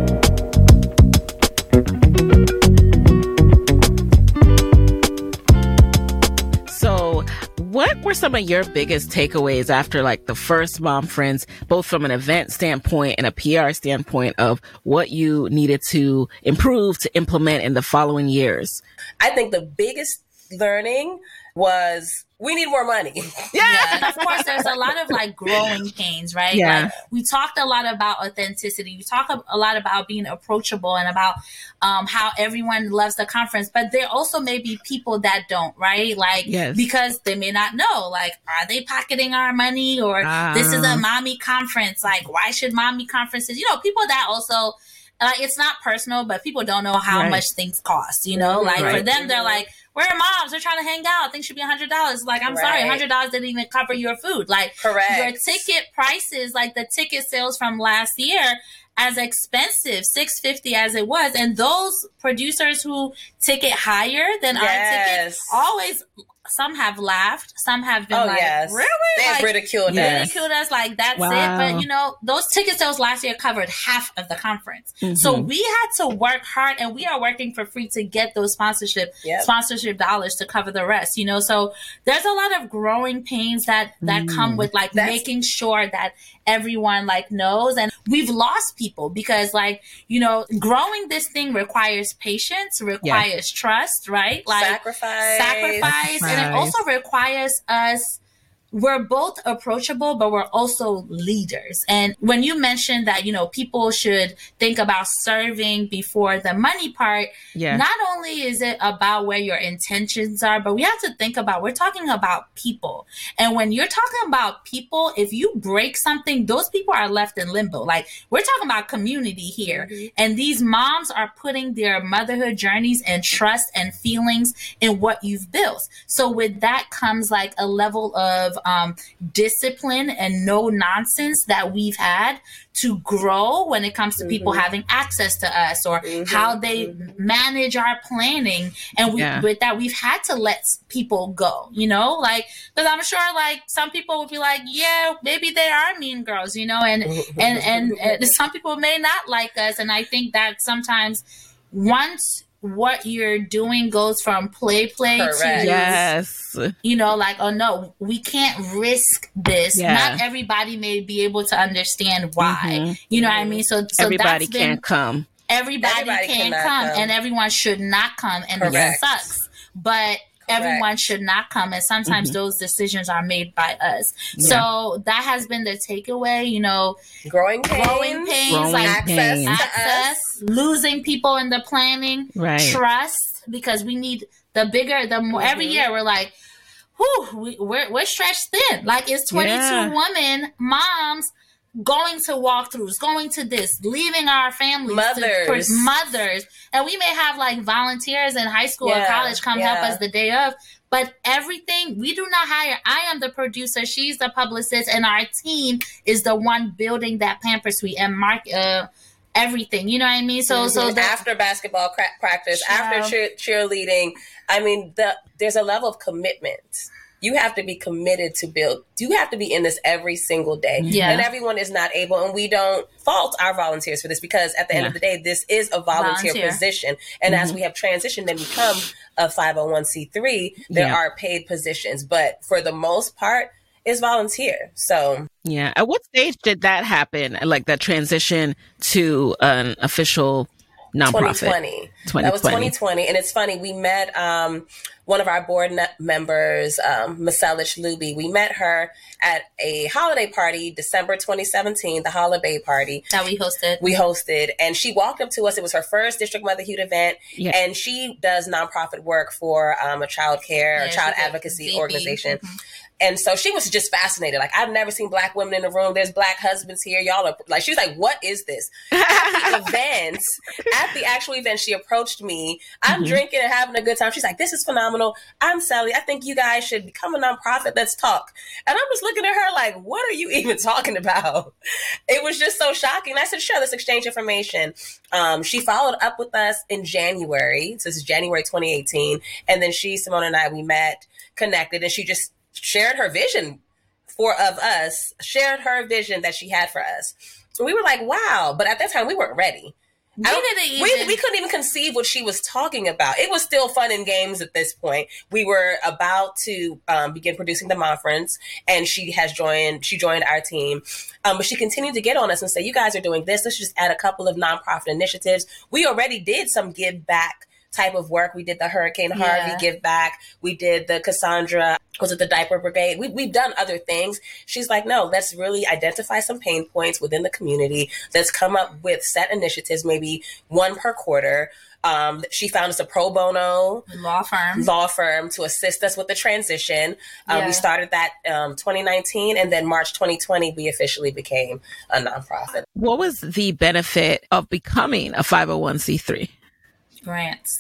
So what were some of your biggest takeaways after like the first Mom Friends, both from an event standpoint and a PR standpoint, of what you needed to improve to implement in the following years? I think the biggest learning was we need more money. Yeah. And of course, there's a lot of like growing pains, right? Yeah. Like we talked a lot about authenticity. We talk a lot about being approachable and about how everyone loves the conference, but there also may be people that don't, right? Like, because they may not know, like, are they pocketing our money, or this is a mommy conference? Like, why should mommy conferences, people that also, it's not personal, but people don't know how much things cost, like for them, they're like, we're moms, we're trying to hang out, things should be $100. Like, I'm sorry, $100 didn't even cover your food. Like, your ticket prices, like the ticket sales from last year, as expensive, $650 as it was. And those producers who ticket higher than our ticket always, some have laughed, some have been really? They've like, ridiculed us like that's it. But those ticket sales last year covered half of the conference. So we had to work hard, and we are working for free to get those sponsorship dollars to cover the rest, So there's a lot of growing pains that come with like making sure that everyone like knows. And we've lost people because growing this thing requires patience, requires trust, right? Like sacrifice. And it also requires us, we're both approachable, but we're also leaders. And when you mentioned that, people should think about serving before the money part, not only is it about where your intentions are, but we have to think about, we're talking about people. And when you're talking about people, if you break something, those people are left in limbo. Like, we're talking about community here. And these moms are putting their motherhood journeys and trust and feelings in what you've built. So with that comes like a level of discipline and no nonsense that we've had to grow when it comes to people having access to us, or how they manage our planning. And with that, we've had to let people go, because I'm sure like some people would be like, yeah, maybe they are mean girls, and some people may not like us. And I think that sometimes once what you're doing goes from play to like, oh no, we can't risk this. Not everybody may be able to understand why. You know what I mean? So everybody can't come. Everybody can't come, and everyone should not come, and it sucks. But everyone should not come, and sometimes those decisions are made by us. So that has been the takeaway, growing pains, like access, losing people in the planning, trust, because we need the more. Every year we're like, we're stretched thin. Like, it's 22 women, moms, going to walkthroughs, going to this, leaving our families, mothers, and we may have like volunteers in high school or college come help us the day of, but everything we do not hire. I am the producer, she's the publicist, and our team is the one building that Pampers Suite and everything. You know what I mean? So after basketball practice, after cheerleading, I mean, there's a level of commitment. You have to be committed to build. You have to be in this every single day. And everyone is not able, and we don't fault our volunteers for this, because at the end of the day, this is a volunteer position. And as we have transitioned and become a 501c3, there are paid positions. But for the most part, it's volunteer. So at what stage did that happen? Like that transition to an official nonprofit? 2020. That was 2020. And it's funny, we met one of our board members, Maselich Luby. We met her at a holiday party, December 2017, the holiday party. That we hosted. We hosted. And she walked up to us. It was her first District Motherhood event. And she does nonprofit work for a child care or child advocacy organization. And so she was just fascinated. Like, I've never seen Black women in the room. There's Black husbands here. Y'all are like, she was like, what is this? At the actual event, she approached me. I'm drinking and having a good time. She's like, this is phenomenal. I'm Sally. I think you guys should become a nonprofit. Let's talk. And I'm just looking at her like, what are you even talking about? It was just so shocking. I said, sure, let's exchange information. She followed up with us in January. So this is January 2018. And then Simone and I, we met, connected, and she just shared her vision shared her vision that she had for us. We were like, wow. But at that time, we weren't ready. We couldn't even conceive what she was talking about. It was still fun and games at this point. We were about to begin producing the Monfrance, and she joined our team. But she continued to get on us and say, you guys are doing this. Let's just add a couple of nonprofit initiatives. We already did some give back type of work. We did the Hurricane Harvey give back. We did the Cassandra, was it the Diaper Brigade? We've done other things. She's like, no, let's really identify some pain points within the community. Let's come up with set initiatives, maybe one per quarter. She found us a pro bono law firm to assist us with the transition. We started that 2019, and then March 2020, we officially became a nonprofit. What was the benefit of becoming a 501c3? Grants.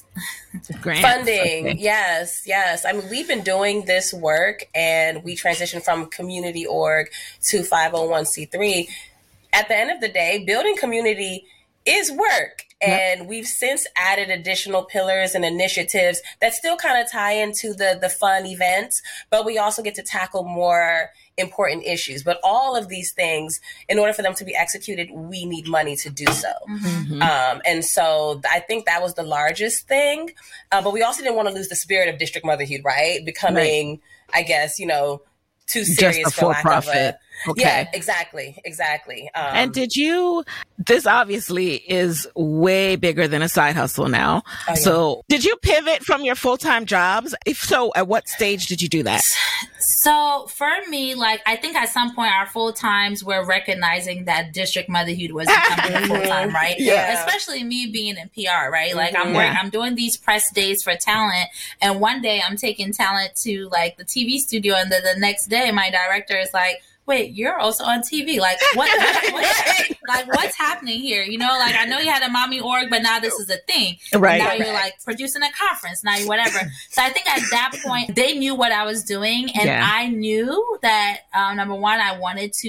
Funding. Okay. Yes. I mean, we've been doing this work, and we transitioned from community org to 501c3. At the end of the day, building community is work. And we've since added additional pillars and initiatives that still kind of tie into the fun events, but we also get to tackle more important issues. But all of these things, in order for them to be executed, we need money to do so. Mm-hmm. And so I think that was the largest thing. But we also didn't want to lose the spirit of district motherhood, right? Becoming, I guess, too serious just a for-profit. Okay. Yeah, exactly. And this obviously is way bigger than a side hustle now. Oh, yeah. So did you pivot from your full-time jobs? If so, at what stage did you do that? So for me, I think at some point our full-times were recognizing that district motherhood was becoming full-time, right? Yeah. Especially me being in PR, right? I'm doing these press days for talent, and one day I'm taking talent to the TV studio, and then the next day my director is like, wait, you're also on TV. What's happening here? I know you had a mommy org, but now this is a thing. Right. And now you're producing a conference. Now you're whatever. So I think at that point, they knew what I was doing. And I knew that, number one, I wanted to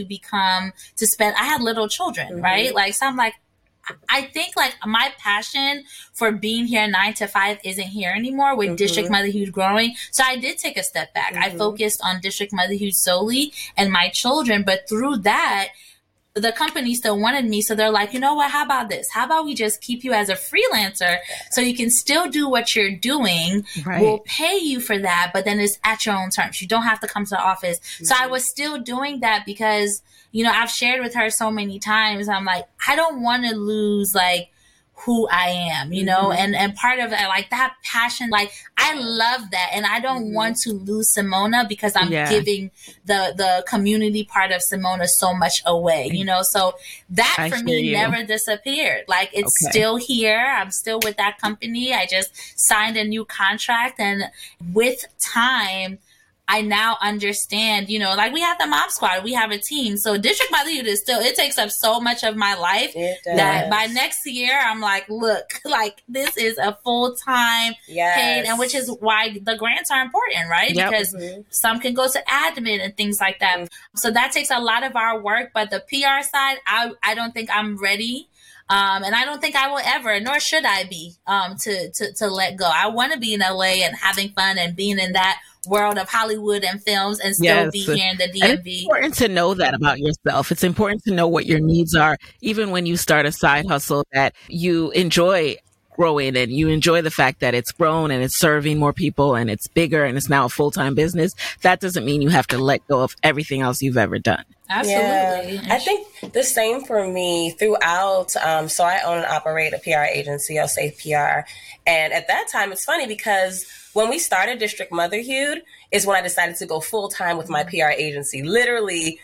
I had little children, right? So I'm like, I think my passion for being here 9 to 5 isn't here anymore with district motherhood growing. So I did take a step back. I focused on district motherhood solely and my children. But through that, the company still wanted me. So they're like, you know what? How about this? How about we just keep you as a freelancer so you can still do what you're doing? Right. We'll pay you for that, but then it's at your own terms. You don't have to come to the office. So I was still doing that because, I've shared with her so many times. I'm like, I don't want to lose who I am, and part of it, that passion, I love that. And I don't want to lose Simona because I'm giving the community part of Simona so much away, so that for me never disappeared. It's still here. I'm still with that company. I just signed a new contract, and with time, I now understand, we have the Mom Squad, we have a team. So district motherhood is it takes up so much of my life that by next year, I'm like, look, this is a full-time paid, and which is why the grants are important, right? Yep. Because some can go to admin and things like that. So that takes a lot of our work. But the PR side, I don't think I'm ready. And I don't think I will ever, nor should I be, to let go. I want to be in LA and having fun and being in that world of Hollywood and films and still be here in the DMV. And it's important to know that about yourself. It's important to know what your needs are, even when you start a side hustle, that you enjoy growing and you enjoy the fact that it's grown and it's serving more people and it's bigger and it's now a full-time business. That doesn't mean you have to let go of everything else you've ever done. Absolutely. Yeah. I think the same for me throughout. So I own and operate a PR agency, Ossafe PR. And at that time, it's funny because when we started District Motherhood is when I decided to go full time with my PR agency. Literally,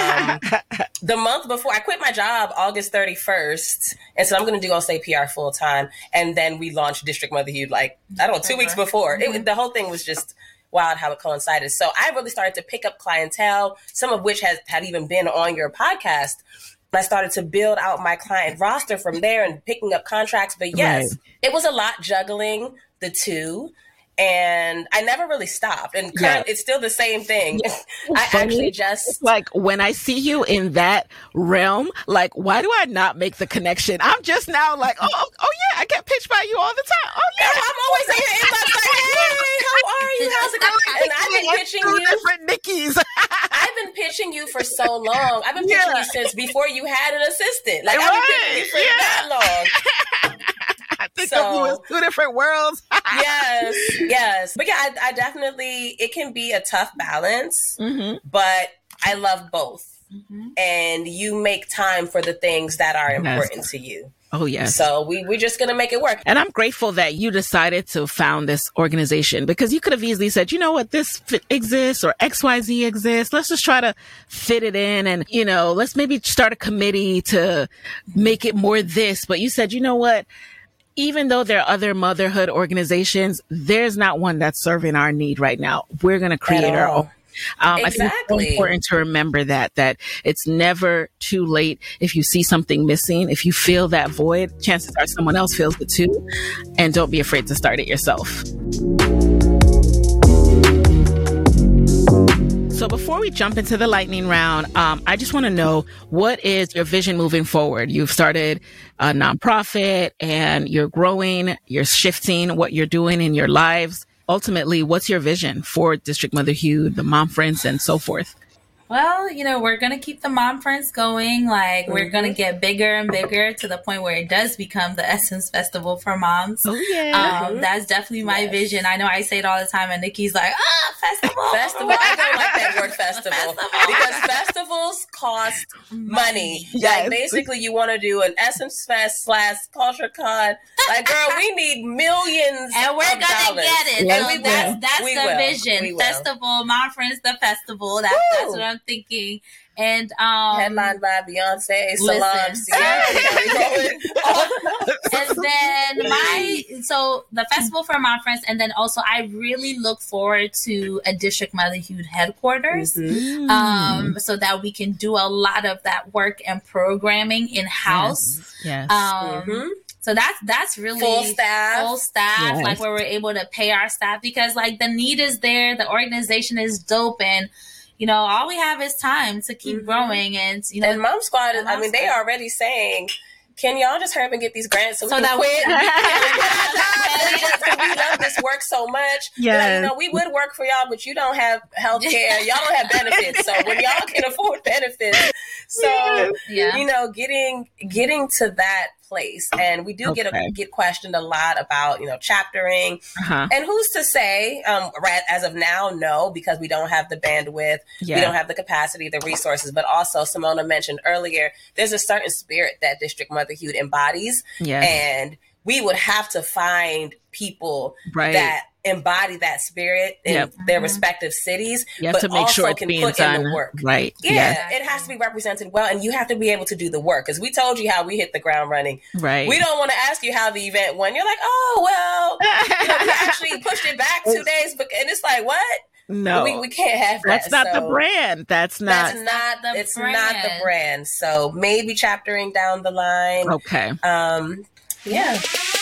the month before I quit my job, August 31st. And so I'm going to do Ossafe PR full time. And then we launched District Motherhood 2 weeks before. The whole thing was just wild how it coincided. So I really started to pick up clientele, some of which had even been on your podcast. I started to build out my client roster from there and picking up contracts. But yes, It was a lot juggling the two. And I never really stopped. And it's still the same thing. I actually just... It's like when I see you in that realm, like, why do I not make the connection? I'm just now like, oh yeah, I get pitched by you all the time. Oh yeah. I'm always in your inbox like, hey, how are you? How's it going? And I've been pitching you. Different Nickies. I've been pitching you for so long. I've been pitching you since before you had an assistant. Like, I've been pitching you for that long. I think of you as two different worlds. Yes. But yeah, I definitely, it can be a tough balance, but I love both. And you make time for the things that are important to you. Oh, yes. So we're just going to make it work. And I'm grateful that you decided to found this organization, because you could have easily said, you know what, this exists or XYZ exists. Let's just try to fit it in. And, you know, let's maybe start a committee to make it more this. But you said, you know what? Even though there are other motherhood organizations, there's not one that's serving our need right now. We're going to create our own. I think it's so important to remember that it's never too late. If you see something missing, if you feel that void, chances are someone else feels it too. And don't be afraid to start it yourself. So before we jump into the lightning round, I just want to know, what is your vision moving forward? You've started a nonprofit and you're growing, you're shifting what you're doing in your lives. Ultimately, what's your vision for District Motherhood, the Mom Friends, and so forth? Well, you know, we're going to keep the Mom Friends going. Like, we're going to get bigger and bigger to the point where it does become the Essence Festival for moms. Oh, yeah. That's definitely my vision. I know I say it all the time, and Nikki's like, festival. Festival. I don't like that word festival. Because festivals cost money. Yes. Like, basically, you want to do an Essence Fest / Culture Con. Like, girl, we need millions and we're going to get it. And so that's the vision. Festival, Mom Friends, the festival. That's what I'm thinking. And headlined by Beyonce, Solange, and then so the festival for Mom Friends, and then also I really look forward to a District Motherhood headquarters, so that we can do a lot of that work and programming in house. Yes. So that's really full staff, yes. Like, where we're able to pay our staff, because like the need is there, the organization is dope, and you know, all we have is time to keep growing. And, you know, and Mom Squad, they already saying, can y'all just hurry up and get these grants so we can quit? We love this work so much. Yes. Like, you know, we would work for y'all, but you don't have health care. Y'all don't have benefits. So when y'all can afford benefits. So, you know, getting to that place. And we do get questioned a lot about, you know, chaptering. And who's to say, as of now, no, because we don't have the bandwidth. We don't have the capacity, the resources. But also, Simona mentioned earlier, there's a certain spirit that District Motherhood embodies. And we would have to find people that embody that spirit in their respective cities, but to make also sure it's can being put done in the work. Right. It has to be represented well, and you have to be able to do the work. Because we told you how we hit the ground running. Right. We don't want to ask you how the event went. You're like, oh, well, you know, we actually pushed it back 2 days. And it's like, what? No, we can't have that. That's not the brand. It's not the brand. So maybe chaptering down the line. Okay. Yeah.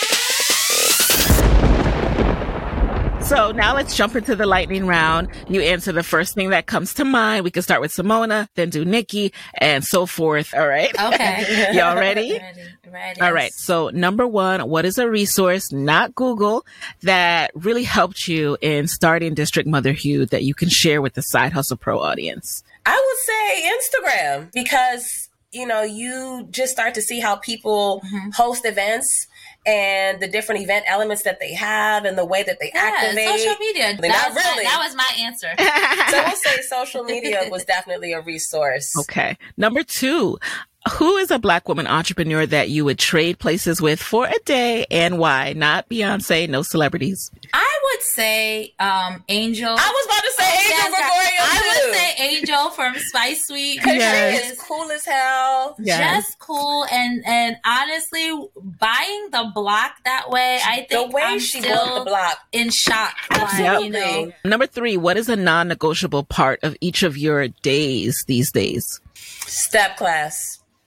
So now let's jump into the lightning round. You answer the first thing that comes to mind. We can start with Simona, then do Nikki, and so forth. All right? Okay. Y'all ready? Ready. All right. So number one, what is a resource, not Google, that really helped you in starting District Motherhood that you can share with the Side Hustle Pro audience? I would say Instagram, because, you know, you just start to see how people host events and the different event elements that they have and the way that they activate. Social media. That was my answer. So I will say social media was definitely a resource. Okay. Number two, who is a Black woman entrepreneur that you would trade places with for a day, and why? Not Beyonce, no celebrities. I would say Angel. I was about to say Angel Gregorio too. I would say Angel from Spice Suite. Because she is cool as hell. Just cool. And honestly, buying the block that way, I think the way she bought the block, in shock. Absolutely. You know. Number three, what is a non-negotiable part of each of your days these days? Step class.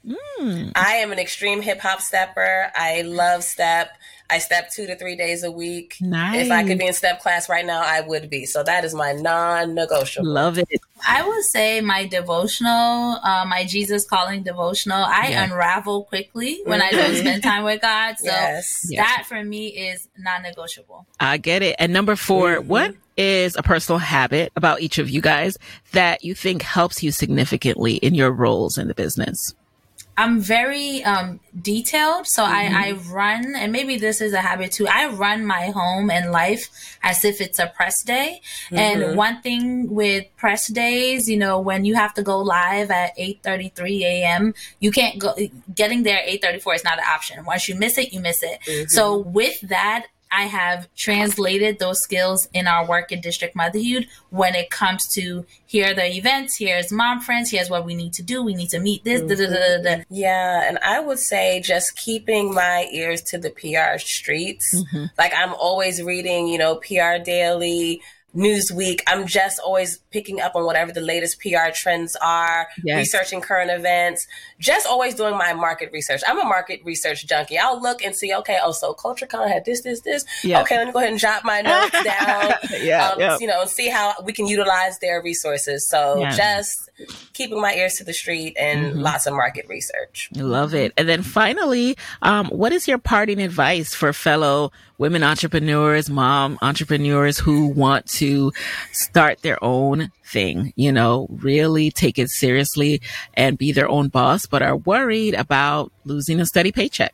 I am an extreme hip hop stepper. I love step. I step 2 to 3 days a week. Nice. If I could be in step class right now, I would be. So that is my non-negotiable. Love it. I would say my devotional, my Jesus Calling devotional, I unravel quickly when I don't spend time with God. So that for me is non-negotiable. I get it. And number 4, what is a personal habit about each of you guys that you think helps you significantly in your roles in the business? I'm very detailed. So I run, and maybe this is a habit too, I run my home and life as if it's a press day. And one thing with press days, you know, when you have to go live at 8:33 a.m., you can't go, getting there at 8:34 is not an option. Once you miss it, you miss it. So with that, I have translated those skills in our work in District Motherhood when it comes to here are the events, here's mom friends, here's what we need to do. We need to meet this. Yeah. And I would say just keeping my ears to the PR streets. Like I'm always reading, you know, PR Daily, Newsweek. I'm just always picking up on whatever the latest PR trends are, researching current events, just always doing my market research. I'm a market research junkie. I'll look and see, okay, so CultureCon had this. Okay, let me go ahead and jot my notes down, you know, and see how we can utilize their resources. So just keeping my ears to the street and lots of market research. Love it. And then finally, what is your parting advice for fellow women entrepreneurs, mom entrepreneurs who want to start their own thing, you know, really take it seriously and be their own boss, but are worried about losing a steady paycheck?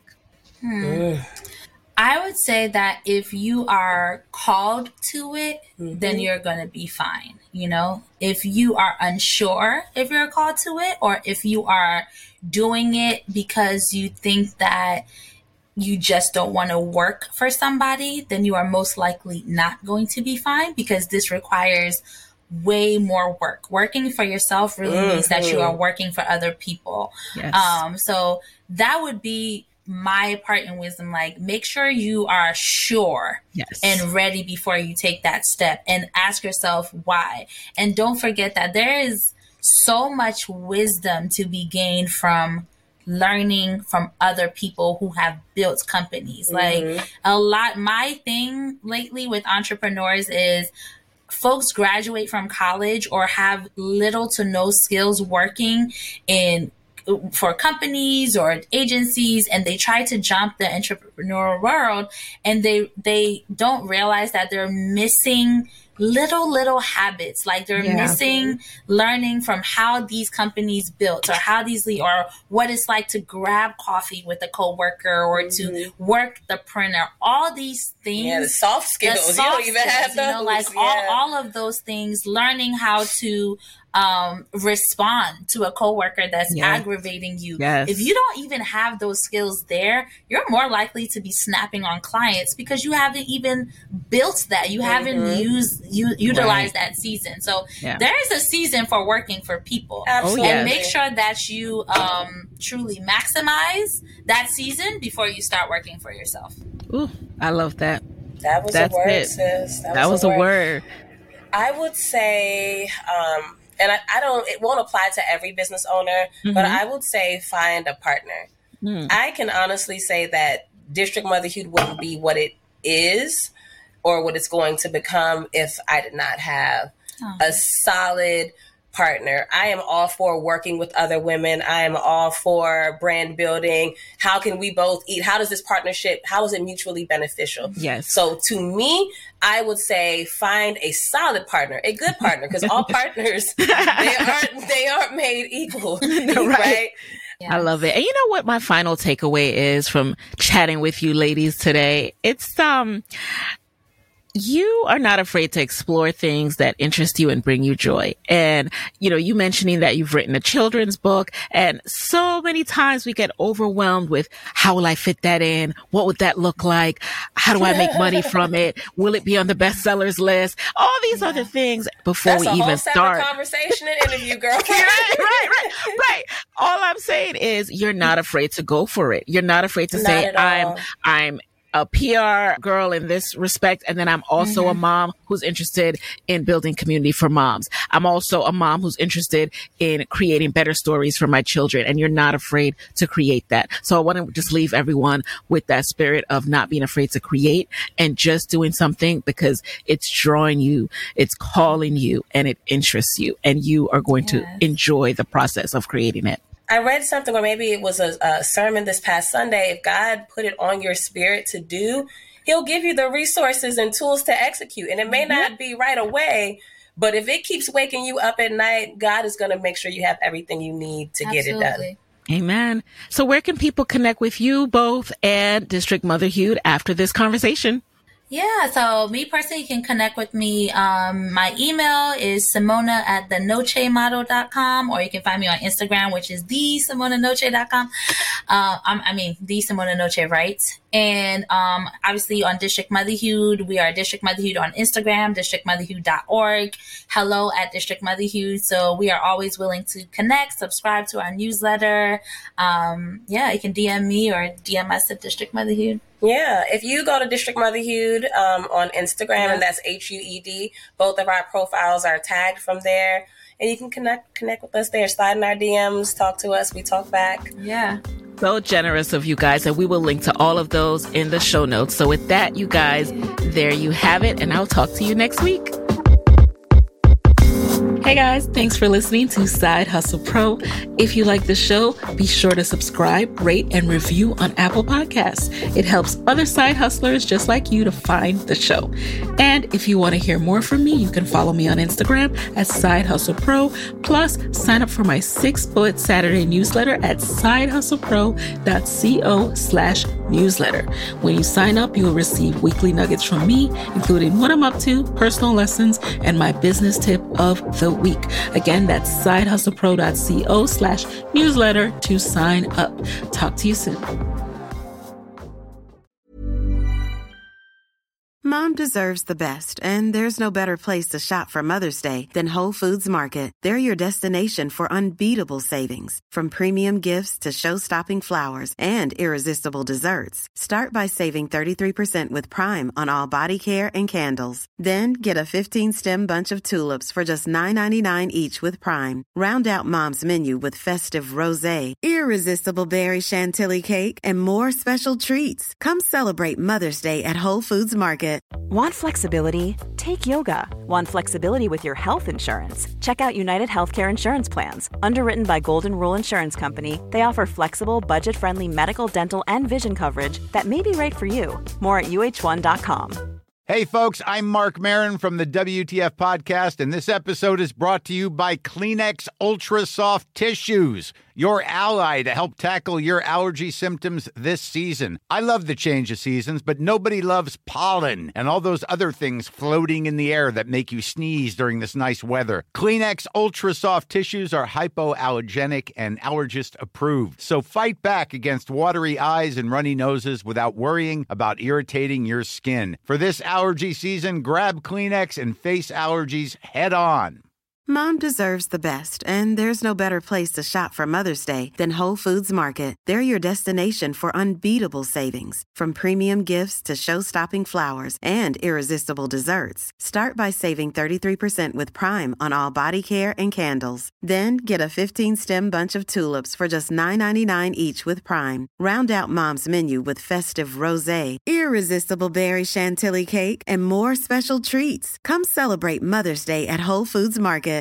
I would say that if you are called to it, then you're going to be fine. You know, if you are unsure if you're called to it, or if you are doing it because you think that you just don't want to work for somebody, then you are most likely not going to be fine, because this requires way more work. Working for yourself really means that you are working for other people. So that would be my part in wisdom. Like, make sure you are sure and ready before you take that step, and ask yourself why. And don't forget that there is so much wisdom to be gained from learning from other people who have built companies. Like my thing lately with entrepreneurs is folks graduate from college or have little to no skills working for companies or agencies, and they try to jump the entrepreneurial world, and they don't realize that they're missing little habits. Like they're missing learning from how these companies built, or how these or what it's like to grab coffee with a coworker, or to work the printer. All these things, the soft skills. You don't even have those. You know, like all of those things. Learning how to respond to a coworker that's aggravating you. If you don't even have those skills there, you're more likely to be snapping on clients because you haven't even built that. You haven't utilized that season. So there is a season for working for people. Absolutely. And make sure that you truly maximize that season before you start working for yourself. Ooh, I love that. That was a word, sis. That was a word. I would say, and it won't apply to every business owner, but I would say find a partner. I can honestly say that District Motherhood wouldn't be what it is or what it's going to become if I did not have a solid partner. I am all for working with other women. I am all for brand building. How can we both eat? How does this partnership, how is it mutually beneficial? So to me, I would say find a solid partner, a good partner, because all partners, they aren't made equal, right? I love it. And you know what my final takeaway is from chatting with you ladies today? It's, you are not afraid to explore things that interest you and bring you joy. And, you know, you mentioning that you've written a children's book, and so many times we get overwhelmed with how will I fit that in? What would that look like? How do I make money from it? Will it be on the bestsellers list? All these other things before we even start. That's a whole separate conversation and interview, girl. Right. All I'm saying is you're not afraid to go for it. You're not afraid to say, I'm a PR girl in this respect. And then I'm also a mom who's interested in building community for moms. I'm also a mom who's interested in creating better stories for my children. And you're not afraid to create that. So I want to just leave everyone with that spirit of not being afraid to create and just doing something because it's drawing you, it's calling you, and it interests you. And you are going to enjoy the process of creating it. I read something, or maybe it was a sermon this past Sunday. If God put it on your spirit to do, he'll give you the resources and tools to execute. And it may not be right away, but if it keeps waking you up at night, God is going to make sure you have everything you need to get it done. Amen. So where can people connect with you both and District Motherhood after this conversation? Yeah, so me personally, you can connect with me. My email is simona@thenochemodel.com, or you can find me on Instagram, which is theSimonaNoche.com. The Simona Noche Writes. And obviously on District Motherhood, we are District Motherhood on Instagram, districtmotherhood.org, hello@District Motherhood. So we are always willing to connect, subscribe to our newsletter. You can DM me or DM us at District Motherhood. Yeah, if you go to District Motherhood on Instagram, and that's HUED, both of our profiles are tagged from there. And you can connect with us there, slide in our DMs, talk to us, we talk back. Yeah. So generous of you guys, and we will link to all of those in the show notes. So with that, you guys, there you have it, and I'll talk to you next week. Hey guys, thanks for listening to Side Hustle Pro. If you like the show, be sure to subscribe, rate, and review on Apple Podcasts. It helps other side hustlers just like you to find the show. And if you want to hear more from me, you can follow me on Instagram at Side Hustle Pro. Plus, sign up for my 6-bullet Saturday newsletter at sidehustlepro.co/newsletter. When you sign up, you will receive weekly nuggets from me, including what I'm up to, personal lessons, and my business tip of the week. Again, that's sidehustlepro.co/newsletter to sign up. Talk to you soon. Mom deserves the best, and there's no better place to shop for Mother's Day than Whole Foods Market. They're your destination for unbeatable savings, from premium gifts to show-stopping flowers and irresistible desserts. Start by saving 33% with Prime on all body care and candles. Then get a 15-stem bunch of tulips for just $9.99 each with Prime. Round out Mom's menu with festive rosé, irresistible berry chantilly cake, and more special treats. Come celebrate Mother's Day at Whole Foods Market. Want flexibility? Take yoga. Want flexibility with your health insurance? Check out United Healthcare Insurance Plans. Underwritten by Golden Rule Insurance Company, they offer flexible, budget-friendly medical, dental, and vision coverage that may be right for you. More at UH1.com. Hey, folks, I'm Mark Maron from the WTF Podcast, and this episode is brought to you by Kleenex Ultra Soft Tissues, your ally to help tackle your allergy symptoms this season. I love the change of seasons, but nobody loves pollen and all those other things floating in the air that make you sneeze during this nice weather. Kleenex Ultra Soft Tissues are hypoallergenic and allergist approved, so fight back against watery eyes and runny noses without worrying about irritating your skin. For this allergy season, grab Kleenex and face allergies head on. Mom deserves the best, and there's no better place to shop for Mother's Day than Whole Foods Market. They're your destination for unbeatable savings, from premium gifts to show-stopping flowers and irresistible desserts. Start by saving 33% with Prime on all body care and candles. Then get a 15-stem bunch of tulips for just $9.99 each with Prime. Round out Mom's menu with festive rosé, irresistible berry chantilly cake, and more special treats. Come celebrate Mother's Day at Whole Foods Market.